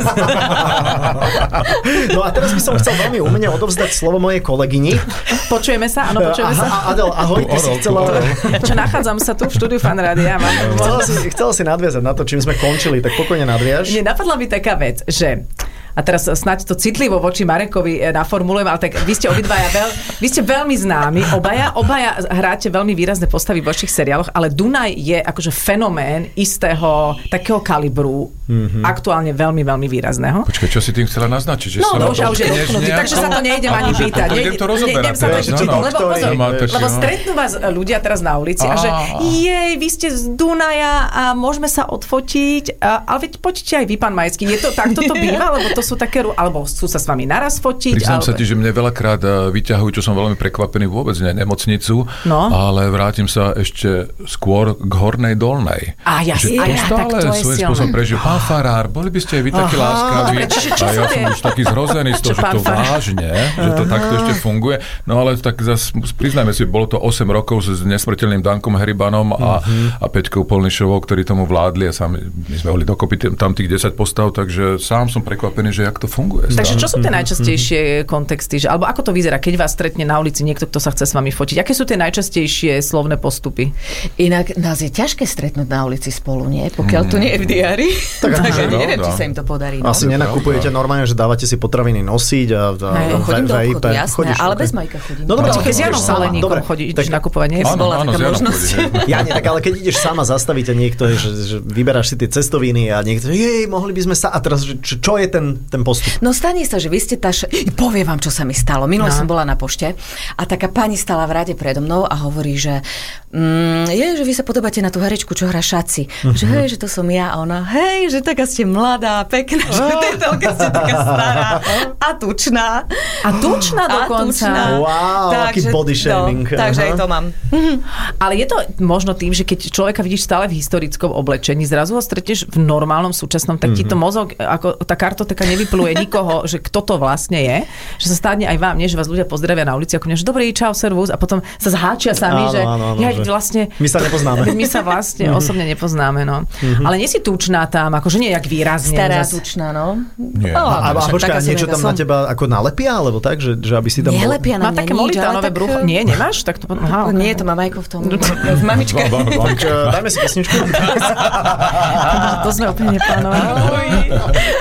B: No a teraz by som chcel veľmi umne odovzdať slovo mojej kolegyni.
C: Počujeme sa? Áno, počujeme sa.
B: Aha, Adel, ahoj, ty si chcela...
C: Čo nachádzam sa tu v štúdiu Fan Rádia.
B: Chcela si, chcela si nadviazať na to, čím sme končili, tak pokojne nadviaž.
C: Mne napadla mi taká vec, že a teraz snáď to citlivo voči Marekovi naformulujem, ale tak vy ste obidvaja veľ, vy ste veľmi známi, obaja, obaja hráte veľmi výrazné postavy v vašich seriáloch, ale Dunaj je akože fenomén istého takého kalibru, mm-hmm. aktuálne veľmi, veľmi výrazného.
D: Počkaj, čo si tým chcela naznačiť? Že
C: no, no už, už je dotknutý, takže sa to nejdem ani pýtať.
D: Idem to rozoberať.
C: Lebo stretnú vás ľudia teraz na ulici a že jej, vy ste z Dunaja a môžeme sa odfotiť, ale veď poďte aj vy, pán Majecký. Je to takto to býva, lebo to sú také, alebo chcú sa s vami naraz fotiť.
D: Priznám
C: ale...
D: sa ti, že mne veľakrát vyťahujú, čo som veľmi prekvapený, vôbec nie nemocnicu, no. ale vrátim sa ešte skôr k Hornej Dolnej.
C: A jasne,
D: a ja, tak to je silné. Spôsobom prežil. Pán farár, boli by ste aj vy takí láskaví. A ja som už taký zhrozený z toho, že to vážne, že to takto ešte funguje. No ale tak zase priznajme si, bolo to osem rokov s nesmrteľným Dankom Heribanom a, a Peťkou Polnišovou, ktorí tomu vládli a sami, my sme boli dokopy tam tých desať postav, takže sám som prekvapený, že jak to funguje.
C: Takže čo sú tie najčastejšie kontexty? Že, alebo ako to vyzerá, keď vás stretne na ulici niekto, kto sa chce s vami fotiť? Aké sú tie najčastejšie slovné postupy?
E: Inak nás je ťažké stretnúť na ulici spolu, nie? Pokiaľ mm. to nie je v diári.
B: Tak tak
E: Takže
B: no,
E: neviem,
D: no.
E: či sa im to podarí. No.
B: Asi nenakupujete normálne, že dávate si potraviny nosiť a, a
E: Hej, chodím do obchodu,
B: vape.
E: jasné,
B: Chodíš,
E: ale
B: okay.
E: bez Majka chodím.
B: No dobre,
C: No, keď s Janom
B: ideš sama.
C: Koleníkom
B: Dobre,
C: chodíš
B: tak-
C: nakupovať, nie?
D: Áno,
E: bola
D: áno,
E: taká
D: s Janom
E: možnosť.
D: chodí, hej.
B: Ja nie, tak ale keď ideš sama, zastaví ťa niekto, že, že vyberáš si tie cestoviny a niekto, jej, mohli by sme sa, a teraz, že, čo, čo je ten, ten postup?
E: No stane sa, že vy ste tá... Š... Poviem vám, čo sa mi stalo. Minule
C: No.
E: som bola na pošte a taká pani stala v rade predo mnou a hovorí, že mm, je, že vy sa podobáte na tú herečku, čo hrá Šaci. Uh-huh. Že hej, že to som ja. A ona, hej, že taká ste mladá, pekná, že tejtelka ste taká stará a tučná.
C: A tučná dokonca.
E: A tučná.
B: Wow, aký body shaming.
E: No, takže
B: Aha.
E: aj to mám.
C: Ale je to možno tým, že keď človeka vidíš stále v historickom oblečení, zrazu ho stretneš v normálnom súčasnom, tak ti to mozog, ako tá kartoteka nevypluje nikoho, že kto to vlastne je, že sa stane aj vám, nie, že vás ľudia pozdravia na ulici, ako mňa, že dobrý, čau, servus, a potom sa zháčia sami,
B: Áno,
C: že,
B: áno, áno,
C: ja,
B: že
C: vlastne
B: my sa nepoznáme.
C: My sa vlastne osobne nepoznáme, no. Ale nie si tučná tam, akože nie jak výrazne.
E: Stará,
C: zas-
E: tučná, no.
D: Nie.
E: No,
B: A, a, a
E: však
B: počkaj,
E: taká som,
B: niečo
E: jaká
B: tam
E: som.
B: na teba ako nalepia, alebo tak, že, že aby si tam bol...
E: Nelepia na
C: Má
E: mňa
C: také
E: nič, ale
C: molitánové
E: tak...
C: brucho. Nie, nemáš? Tak to... Aha, okay.
E: Nie, to má Majko v tom. V mamičke.
B: Tak, uh, dajme si pesničku.
C: To sme úplne neplánovali.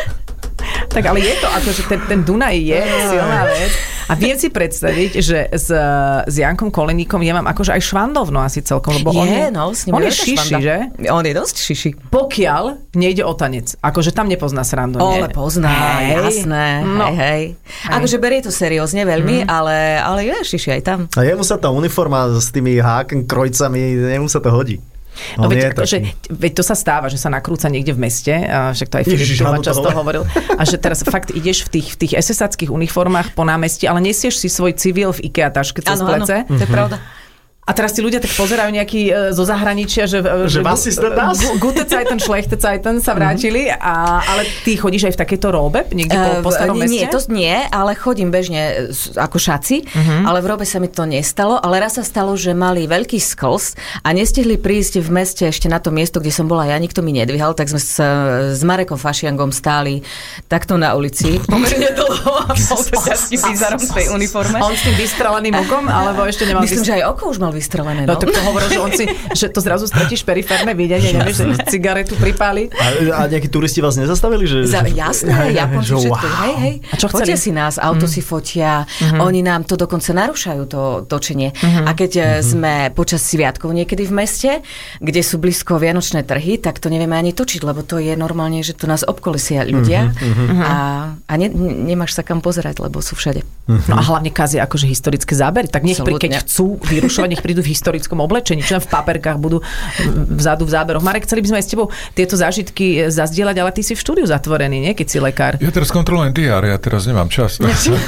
C: Tak ale je to ako, že ten, ten Dunaj je silná vec. A viem si predstaviť, že s, s Jankom Koleníkom ja mám akože aj švandovno asi celkom, lebo
E: Je,
C: on je,
E: no, s ním
C: on je
E: veľká
C: šiši,
E: švanda.
C: že?
E: On je dosť šiši.
C: Pokiaľ nejde o tanec. Akože tam nepozná srandu.
E: Ale
C: nie?
E: pozná,
C: Hej.
E: jasné.
C: No.
E: Hej, hej. Akože berie to seriózne veľmi, ale, ale je šiši aj tam.
B: A jemu sa tá uniforma s tými háken krojcami, jemu sa to hodí.
C: No
B: On
C: veď,
B: je
C: že, veď to sa stáva, že sa nakrúca niekde v meste, a však to aj Filip
B: Ježiš,
C: Šuman
B: áno, to
C: často
B: hovoril.
C: hovoril, a že teraz fakt ideš v tých, v tých es es áckých uniformách po námestí, ale nesieš si svoj civil v IKEA taške cez
E: Áno, áno,
C: plece.
E: to je pravda.
C: A teraz si ľudia tak pozerajú nejaký e, zo zahraničia, že,
B: Že was ist denn das?
C: Gute Zeiten, schlechte Zeiten sa vrátili, a, ale ty chodíš aj v takejto róbe, niekde po, po starom
E: Uh,
C: meste?
E: nie, to nie, ale chodím bežne s- ako šaci,
C: Mhm.
E: ale v robe sa mi to nestalo, ale raz sa stalo, že mali veľký sklz a nestihli prísť v meste ešte na to miesto, kde som bola ja, nikto mi nedvíhal, tak sme s, s Marekom Fašiangom stáli takto na ulici pomerne dlho a bol to ťažký výzarom v tej uniforme.
C: A on s tým vystreleným okom, alebo ešte nemal
E: Myslím,
C: vys-
E: že aj oko už mal vystrelené.
C: No
E: No,
C: tak to hovoril, že on si, že to zrazu stratíš periférne videnie, nevieš, že cigaretu pripáliť.
B: A, a nejakí turisti vás nezastavili? Že,
E: Za,
B: že-
E: jasné,
B: hej, hej,
E: Japonci
B: že
E: všetko,
B: wow.
E: hej, hej.
C: A čo
E: Fotia
C: chceli?
E: si nás, auto mm. si fotia, mm-hmm. oni nám to dokonca narúšajú, to točenie. Mm-hmm. A keď mm-hmm. sme počas sviatkov niekedy v meste, kde sú blízko vianočné trhy, tak to nevieme ani točiť, lebo to je normálne, že tu nás obkolisia ľudia mm-hmm. a, a ne, nemáš sa kam pozerať, lebo sú všade.
C: No a hlavne kazia akože historické zábery. Tak nech, pri, keď
E: Absolútne.
C: chcú vyrušovať, nech prídu v historickom oblečení, čo len v paperkách budú vzadu v záberoch. Marek, chceli by sme aj s tebou tieto zážitky zazdieľať, ale ty si v štúdiu zatvorený, nie? Keď si lekár.
D: Ja teraz kontrolujem diár, ja teraz nemám čas.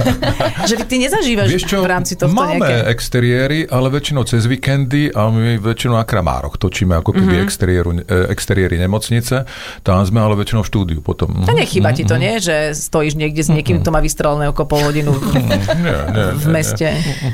C: Že ty nezažívaš
D: Vieš čo,
C: v rámci tohto
D: máme
C: nejaké...
D: exteriéry, ale väčšinou cez víkendy a my väčšinou na Kramároch točíme ako keby mm-hmm. exteriéru, exteriéry nemocnice. Tam sme ale väčšinou v štúdiu potom.
C: To nechýba ti to, nie? Že stojíš niekde s niekým, kto má vystrelené oko pol hodinu v,
D: Nie, nie,
C: v
D: nie,
C: meste.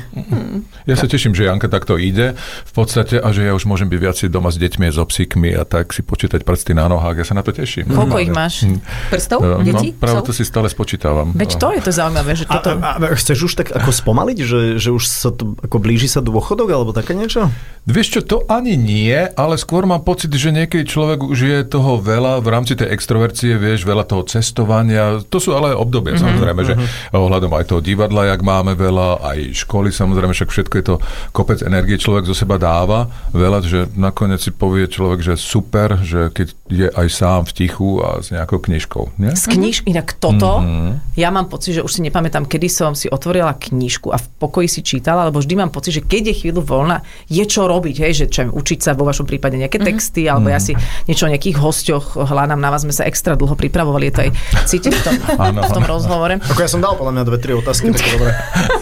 D: Ja sa teším, že Janka takto ide v podstate a že ja už môžem byť viacej doma s deťmi, so psíkmi a tak si počítať prsty na nohách. Ja sa na to teším.
C: Koľko
D: Normálne.
C: ich máš?
E: Prstov?
D: No,
E: Detí?
D: práve
E: Psov?
D: to si stále spočítavam.
C: Veď to je to zaujímavé, že
B: A,
C: toto...
B: a, a chceš už tak ako spomaliť, že, že už sa to, ako blíži sa dôchodok, alebo také niečo?
D: Vieš čo, to ani nie, ale skôr mám pocit, že niekedy človek už je toho veľa v rámci tej extrovercie, vieš, veľa toho cestovania. To sú ale obdobia, mm-hmm, samozrejme, mm-hmm. že ohľadom aj toho divadla, jak máme veľa, aj školy, samozrejme, však všetko je to kopec energie, človek zo seba dáva veľa, že nakoniec si povie človek, že super, že keď je aj sám v tichu a s nejakou knižkou. Nie?
C: Z kniž, inak toto,
D: Mhm.
C: ja mám pocit, že už si nepamätám, kedy som si otvorila knižku a v pokoji si čítala, lebo vždy mám pocit, že keď je chvíľu voľna, je čo robiť, hej, že čo, učiť sa vo vašom prípade nejaké texty, alebo ja si niečo o nejakých hosťoch hľadám, na vás sme sa extra dlho pripravovali, je to aj cítiť v tom,
D: Áno,
C: v tom
D: áno.
C: rozhovore.
B: Ako ja som dal podľa mňa dve, tri otázky, tak to dobre.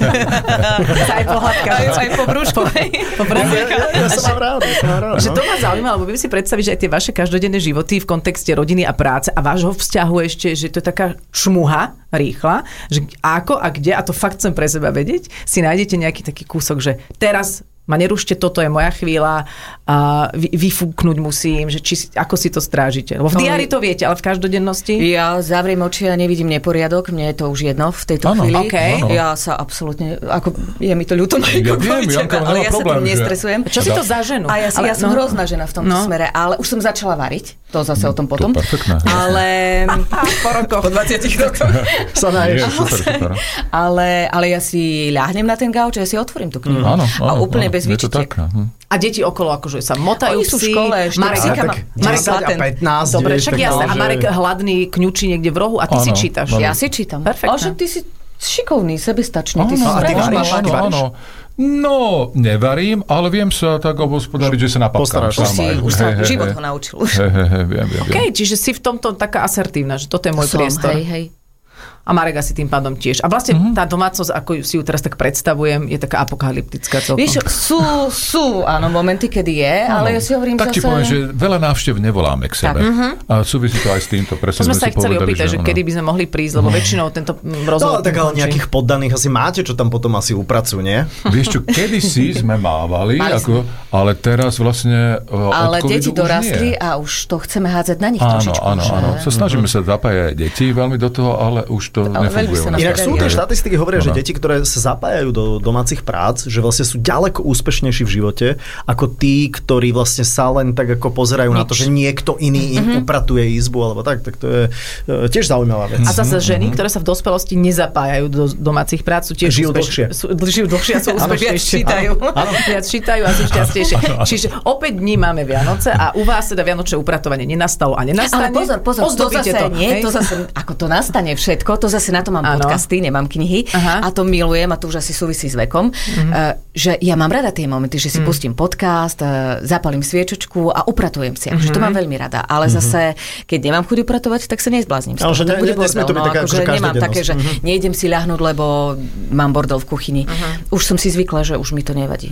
C: Sa aj pohľadka.
E: Aj, aj po brúšku.
C: Po brúšku.
B: Ja, ja som mám rád, ja som mám rád.
C: Že
B: No.
C: to ma zaujíma, lebo viem si predstaviť, že aj tie vaše každodenné životy v kontexte rodiny a práce a vášho vzťahu ešte, že to je taká čmuha rýchla, že ako a kde, a to fakt chcem pre seba vedieť, si nájdete nejaký taký kúsok, že teraz ma nerušte, toto je moja chvíľa a vy, vyfúknuť musím, že či, si- ako si to strážite. Lebo v
E: No,
C: diári to viete, ale v každodennosti...
E: Ja zavriem oči a nevidím neporiadok, mne je to už jedno v tejto
D: Áno,
E: chvíli.
C: okej.
D: áno.
E: Ja sa absolútne, ako je mi to ľúto,
D: Ja viem, Janka,
E: ale
D: nemá
E: ja sa
D: problém,
E: tým
D: že-
E: nestresujem.
C: Čo si to za ženu?
E: A ja, si,
C: Ale-
E: ja som
C: no.
E: hrozná žena v tomto
C: No.
E: smere, ale už som začala variť. to zase o tom potom.
D: To perfektné.
E: Ale...
C: Po rokoch, po dvadsiatich rokoch.
B: Sa naješ.
D: Super, super.
E: Ale, ale ja si ľahnem na ten gauč a ja si otvorím tú knihu.
D: Mm, áno, áno,
E: a úplne
D: áno,
E: bez výčitek.
C: A deti okolo akože sa motajú
E: Oni sú v
C: psi.
E: škole, ešte
C: Marek,
E: Marek,
C: Marek, Marek,
B: desať a pätnásť.
C: Dobre,
B: vieš,
C: však
B: tak
C: jasné. A
B: naozaj-
C: Marek hladný kňučí niekde v rohu a ty
D: Áno,
C: si čítaš.
D: áno.
E: Ja si čítam.
C: Perfektné.
E: Ale však ty si šikovný, sebestačný. Ty si
B: a ty
E: strašne
B: varíš?
E: malý.
B: Ty varíš?
D: No, nevarím, ale viem sa tak obhospodariť, že sa napapkám
B: Postaráš
E: Už
B: sa.
E: si,
D: sám.
E: už sa
D: Hej, hej,
E: život
D: hej.
E: ho naučil. Už.
D: Hej, hej, hej, viem, viem,
C: OK,
D: viem.
C: čiže si v tomto taká asertívna, že toto je môj
E: Som,
C: priestor.
E: hej, hej.
C: A Marek asi tým pádom tiež. A vlastne mm-hmm. tá domácnosť, ako si ju teraz tak predstavujem, je taká apokalyptická celkom.
E: Vieš, sú, sú, áno, momenty, kedy je, ale ja si hovorím
D: tak
E: zase...
D: ti poviem, že veľa návštev nevoláme k sebe.
E: Tak.
D: A súvisí to aj s týmto.
C: To
D: Presne
C: sme sa
D: si
C: ich chceli
D: povedali,
C: opýtať, že,
D: ono-
C: kedy by sme mohli prísť, lebo väčšinou tento mm, rozhovor...
B: No, tak ale
C: končí.
B: nejakých poddaných asi máte, čo tam potom asi upracujú, nie?
D: Vieš čo, kedysi sme mávali,
E: Mali
D: ako, ale teraz vlastne uh,
E: Ale
D: od covidu
E: deti
D: už
E: dorastli
D: nie.
E: a už to chceme hádzať na nich
D: Áno,
E: trošičku.
D: áno,
E: že?
D: áno. Sa snažíme sa zapájať deti veľmi do toho, ale už to
E: Ale veľmi
D: nefunguje.
E: sa
D: u nás.
E: nám
B: Inak sú tie
E: Hej.
B: štatistiky hovoria, že
D: Áno.
B: deti, ktoré sa zapájajú do domácich prác, že vlastne sú ďaleko úspešnejší v živote ako tí, ktorí vlastne sa len tak ako pozerajú na to, že niekto iný im upratuje izbu alebo tak, tak to je e, tiež zaujímavá vec.
C: A zase ženy, ktoré sa v dospelosti nezapájajú do domácich prác, sú tiež
B: Žijú
C: úspeš-
B: dlhšie.
C: Sú, žijú dlhšie a sú
E: Viac
C: úspešnejšie.
E: čítajú.
C: Áno, viac čítajú a sú šťastnejšie. Čiže opäť dní máme Vianoce a u vás teda vianočné upratovanie nenastalo a nenastane.
E: Ale pozor, pozor, to
C: Ozdobíte
E: zase, nie,
C: hej?
E: to zase, ako to nastane všetko, to zase na to mám
C: Áno.
E: podcasty, nemám knihy
C: Aha.
E: a to milujem a to už asi súvisí s vekom, mm-hmm. uh, že ja mám rada tie momenty, že si mm. pustím podcast, uh, zapalím sviečočku a upratujem si, akože to mám veľmi rada, ale mm-hmm. zase, keď nemám chuť upratovať, tak sa nezblázním.
B: Ale že
E: To
B: ne-
E: bude
B: ne- nesmie to
E: bordel,
B: byť taká,
E: akože
B: akože
E: nemám
B: každodennosť.
E: také, že
B: Mhm.
E: nejdem si ľahnúť, lebo mám bordel v kuchyni. Už som si zvykla, že už mi to nevadí.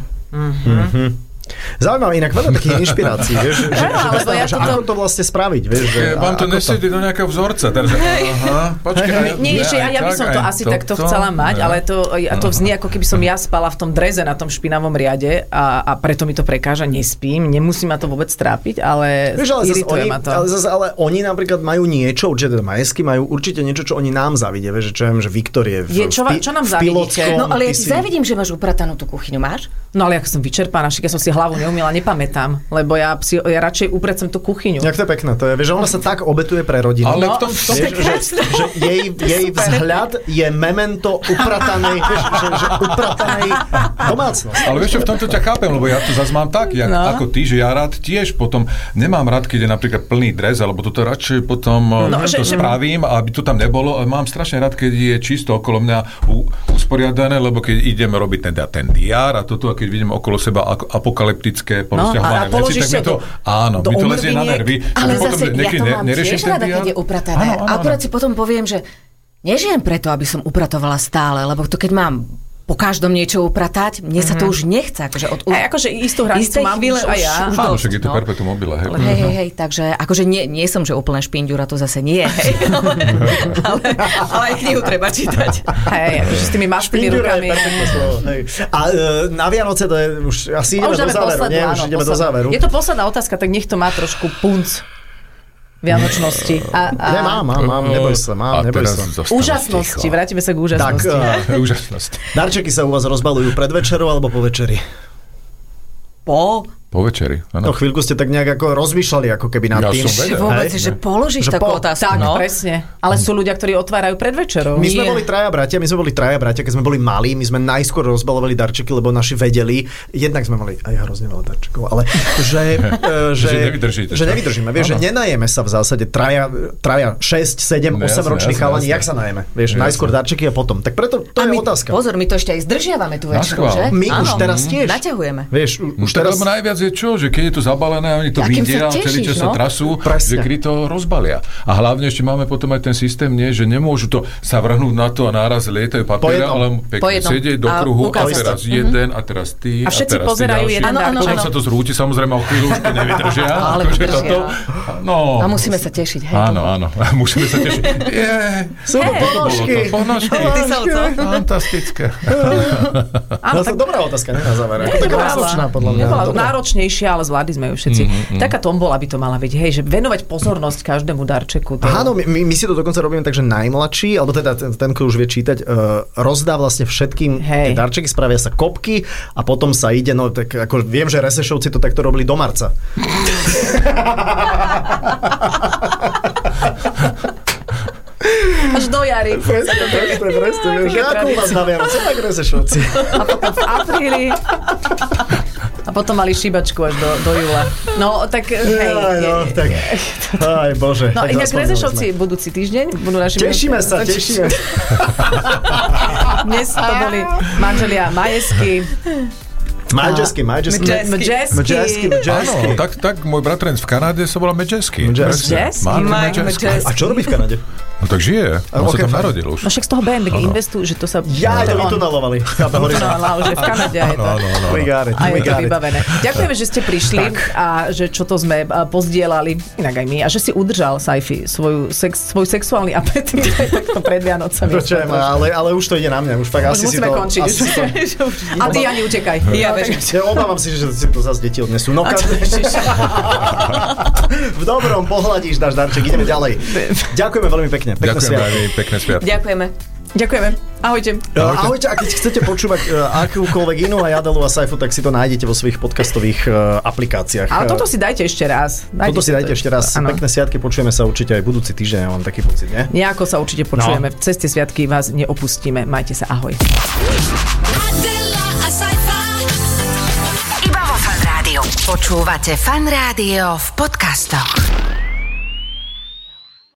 B: Zaujímavé, inak veľa takých inšpirácií, vieš, že, že, že,
C: Áno, lebo ja
B: že
C: toto-
B: ako to vlastne spraviť, vieš, že
D: Je, vám to
B: ako
D: nesedí do nejakého vzorca. Teraz, aha, počkaj.
C: Nie, nie, že ja, ja by
D: aj
C: som
D: tak,
C: to
D: aj
C: asi takto
D: toto.
C: chcela mať,
D: Ne.
C: ale to, a to vznie, ako keby som ja spala v tom dreze na tom špinavom riade a, a preto mi to prekáža, nespím, nemusí ma to vôbec trápiť, ale
B: Vieš, ale zase,
C: irituje
B: oni,
C: ma to.
B: ale zase ale oni napríklad majú niečo, určite teda majesky, majú určite niečo, čo oni nám zavidia, vieš, že čo, ja viem, že Viktor je v,
C: Je, čo
B: v,
C: va-
B: pi-
C: čo nám
B: v
C: zavidíte?
B: pilotskom,
E: No ale ja
B: ty
E: ti
B: si-
E: závidím, že máš upratanú tú kuchyňu. Máš?
C: No ale ako som vyčerpaná, však ja som si hlavu neumila, nepamätám, lebo ja, si, ja radšej uprecem tú kuchyňu.
B: Jak to je pekné, to je, vieš, že ona sa tak obetuje pre rodinu.
D: Ale
C: No,
D: v tom, v tom
B: Vieš, že, že jej, jej vzhľad je memento upratanej, vieš, že, že upratanej domácnosti.
D: ale vieš čo, v tomto ťa chápem, lebo ja to zase mám tak, jak,
C: No.
D: ako ty, že ja rád tiež potom nemám rád, keď je napríklad plný dres, alebo toto radšej potom
C: No,
D: no,
C: že-
D: to spravím, aby to tam nebolo. A mám strašne rád, keď je čisto okolo mňa u, usporiadané, lebo keď idem robiť ten, ten diár a toto, a keď vidím okolo seba ako apokalyptické porozťahované
C: a
D: veci,
C: položíš
D: tak
C: si
D: mi to,
C: do-
D: áno,
C: do
D: mi to lezie na
C: omrviniek.
D: nervy.
E: Ale
D: že potom
E: zase ja
D: niekedy
E: to
D: ne-
E: mám
D: neriešim
E: tiež
D: ten
E: rada,
D: diár.
E: keď je upratané.
D: Áno, áno, áno.
E: Akurát si potom poviem, že nežijem preto, aby som upratovala stále, lebo to keď mám po každom niečo upratať, mne sa to už nechce. Akože od,
C: A akože istú hranicu
E: istej
C: mám
E: chvíle
C: už aj ja.
E: Už,
D: Áno,
E: dosť,
D: však je to
E: no.
D: perpetuum mobile, hej.
E: Hej, hej, hej, takže akože nie, nie som, že úplne špinďura, to zase nie, hej. ale, ale aj knihu treba čítať.
C: Hej, akože s tými maštými
B: Špindura je
C: rukami.
B: perfektné slovo, hej. A e, na Vianoce to je už asi
C: A
B: ideme
C: už
B: do
C: dáme
B: záveru,
C: poslednú,
B: nie? Už
C: áno,
B: ideme do
C: poslednú.
B: záveru.
C: Je to posledná otázka, tak nech to má trošku punc vianočnosti. A, a
B: Ne, mám, mám, mám, neboj sa, mám,
D: A
B: neboj
D: teraz
B: sa.
D: zostanú
C: úžasnosti,
D: ticho.
C: vrátime sa k
B: Tak,
C: úžasnosti.
B: e,
D: Úžasnosť.
B: darčeky sa u vás rozbalujú pred večerou alebo po večeri?
E: Po,
D: Po večeri,
B: No
D: áno.
B: chvíľku ste tak nejak ako rozmýšľali ako keby nad
D: Ja
B: tým.
D: som vedel.
E: vôbec,
B: Hej.
E: že položíš
B: Že
E: takú
B: po-
E: otázku,
C: Tak,
E: no.
C: presne. Ale sú ľudia, ktorí otvárajú pred večerou.
B: My sme
E: Nie.
B: boli traja bratia, my sme boli traja bratia, keď sme boli malí, my sme najskôr rozbalovali darčeky, lebo naši vedeli, jednak sme mali aj hrozne veľa darčekov, ale že, e, že,
D: Že nevydržíte.
B: že nevydržíme, vieš, že nenajeme sa v zásade traja, traja šesť, sedem,
D: No,
B: osem
D: jasné,
B: roční
D: jasné,
B: chalani,
D: jasné.
B: jak sa najeme, vieš,
D: Jasné.
B: najskôr darčeky a potom. Tak preto to
E: A
B: je
E: my,
B: otázka.
E: pozor, my to ešte aj zdržiavame tú večeru,
D: Naschvál.
E: že?
B: My
E: Áno.
B: už teraz tiež.
E: Naťahujeme.
B: Vieš, u-
D: Už
B: už teraz...
D: lebo najviac je čo, že keď je to zabalené a oni to
E: Akým sa
D: vidia, celý
E: tešíš,
D: čas sa
E: no?
D: trasú,
B: Presne.
D: že kedy to rozbalia. A hlavne ešte máme potom aj ten systém, nie, že nemôžu to sa vrhnúť na to a náraz lietajú papiera,
B: jednom.
D: ale
E: Po
D: pekne
E: jednom.
D: sedieť do
E: A
D: kruhu a
E: ukázať
D: teraz
E: to.
D: jeden a teraz ty
C: A všetci
D: teraz ty
C: pozerajú
D: ďalší.
C: jeden
E: Áno, áno,
C: darček.
D: Potom
E: áno.
D: sa to zrúti, samozrejme, o chvíľu už to nevydržia.
E: Ale
D: akože
E: vydržia.
D: toto. No,
E: A musíme sa tešiť, hej.
D: Áno, áno, musíme sa tešiť. Je,
B: Sú to ponožky.
D: Ponožky.
E: Ty sa co?
D: Fantastické.
C: Áno,
B: No,
C: tak
B: to dobrá otázka, ne na záver. Ako taká
C: nebola
B: náročná, podľa mňa.
C: nebola
B: Dobrá.
C: náročná, náročnejšia, ale zvládli sme ju všetci. Mm-hmm. Taká tombola by to mala byť, hej, že venovať pozornosť každému darčeku. To...
B: Áno, my, my si to dokonca robíme tak, že najmladší, alebo teda ten, ten kto už vie čítať, uh, rozdá vlastne všetkým tie darčeky, spravia sa kopky a potom sa ide, no tak ako viem, že Resešovci to takto robili do marca.
C: Až do jary.
B: Presne, presne, presne. Ako u vás na Vianoce, tak Resešovci.
C: A potom v apríli. A potom mali šíbačku až do, do júla. No, tak hej.
B: Aj, no, tak, aj Bože.
C: No inak Resešovci budúci týždeň budú našimi...
B: Tešíme sa, tešíme.
C: Dnes to boli manželia Majesky.
B: Majesky, Majesky.
C: Majesky.
B: Majesky, Majesky.
D: Áno, tak, tak môj bratranec v Kanáde sa volá Majesky.
C: Majesky?
B: A čo robí v Kanáde?
D: No tak žije, on okay, sa tam fakt narodil už.
C: No však z toho bé em bé investujú, že to sa...
B: Ja, to vytunelovali.
C: Vytunelovali, že v Kanade je to. A je to vybavené. Ďakujeme, že ste prišli a že čo to sme pozdielali, inak aj my, a že si udržal, Saifi, svoju sex, svoj sexuálny apetít aj takto pred Vianocami.
B: Počujem, ale, ale už to ide na mňa. Už fakt asi si to...
C: končiť. Asi to... A ty ani utekaj. Ja,
B: ja obávam si, že si to zase deti odnesú. No, v dobrom pohľadíš, dáš darček, ideme ďalej. Ďakujeme veľmi pekne. Pekné
D: Ďakujem veľmi, pekné sviatky.
E: Ďakujeme.
C: Ďakujeme. Ahojte.
B: Ahojte. Ahojte. A keď chcete počúvať uh, akúkoľvek inú aj Adelu a Saifu, tak si to nájdete vo svojich podcastových uh, aplikáciách.
C: Ale toto si dajte ešte raz. Dajte
B: toto si dajte ešte raz. Ano. Pekné sviatky, počujeme sa určite aj budúci týždeň, ja mám taký pocit, nie?
C: Nejako sa určite počujeme. No. Cez tie sviatky vás neopustíme. Majte sa, ahoj.
A: Adela a Saifa. Iba vo Fan Rádiu. Počúvate Fan Rádio v podcastoch.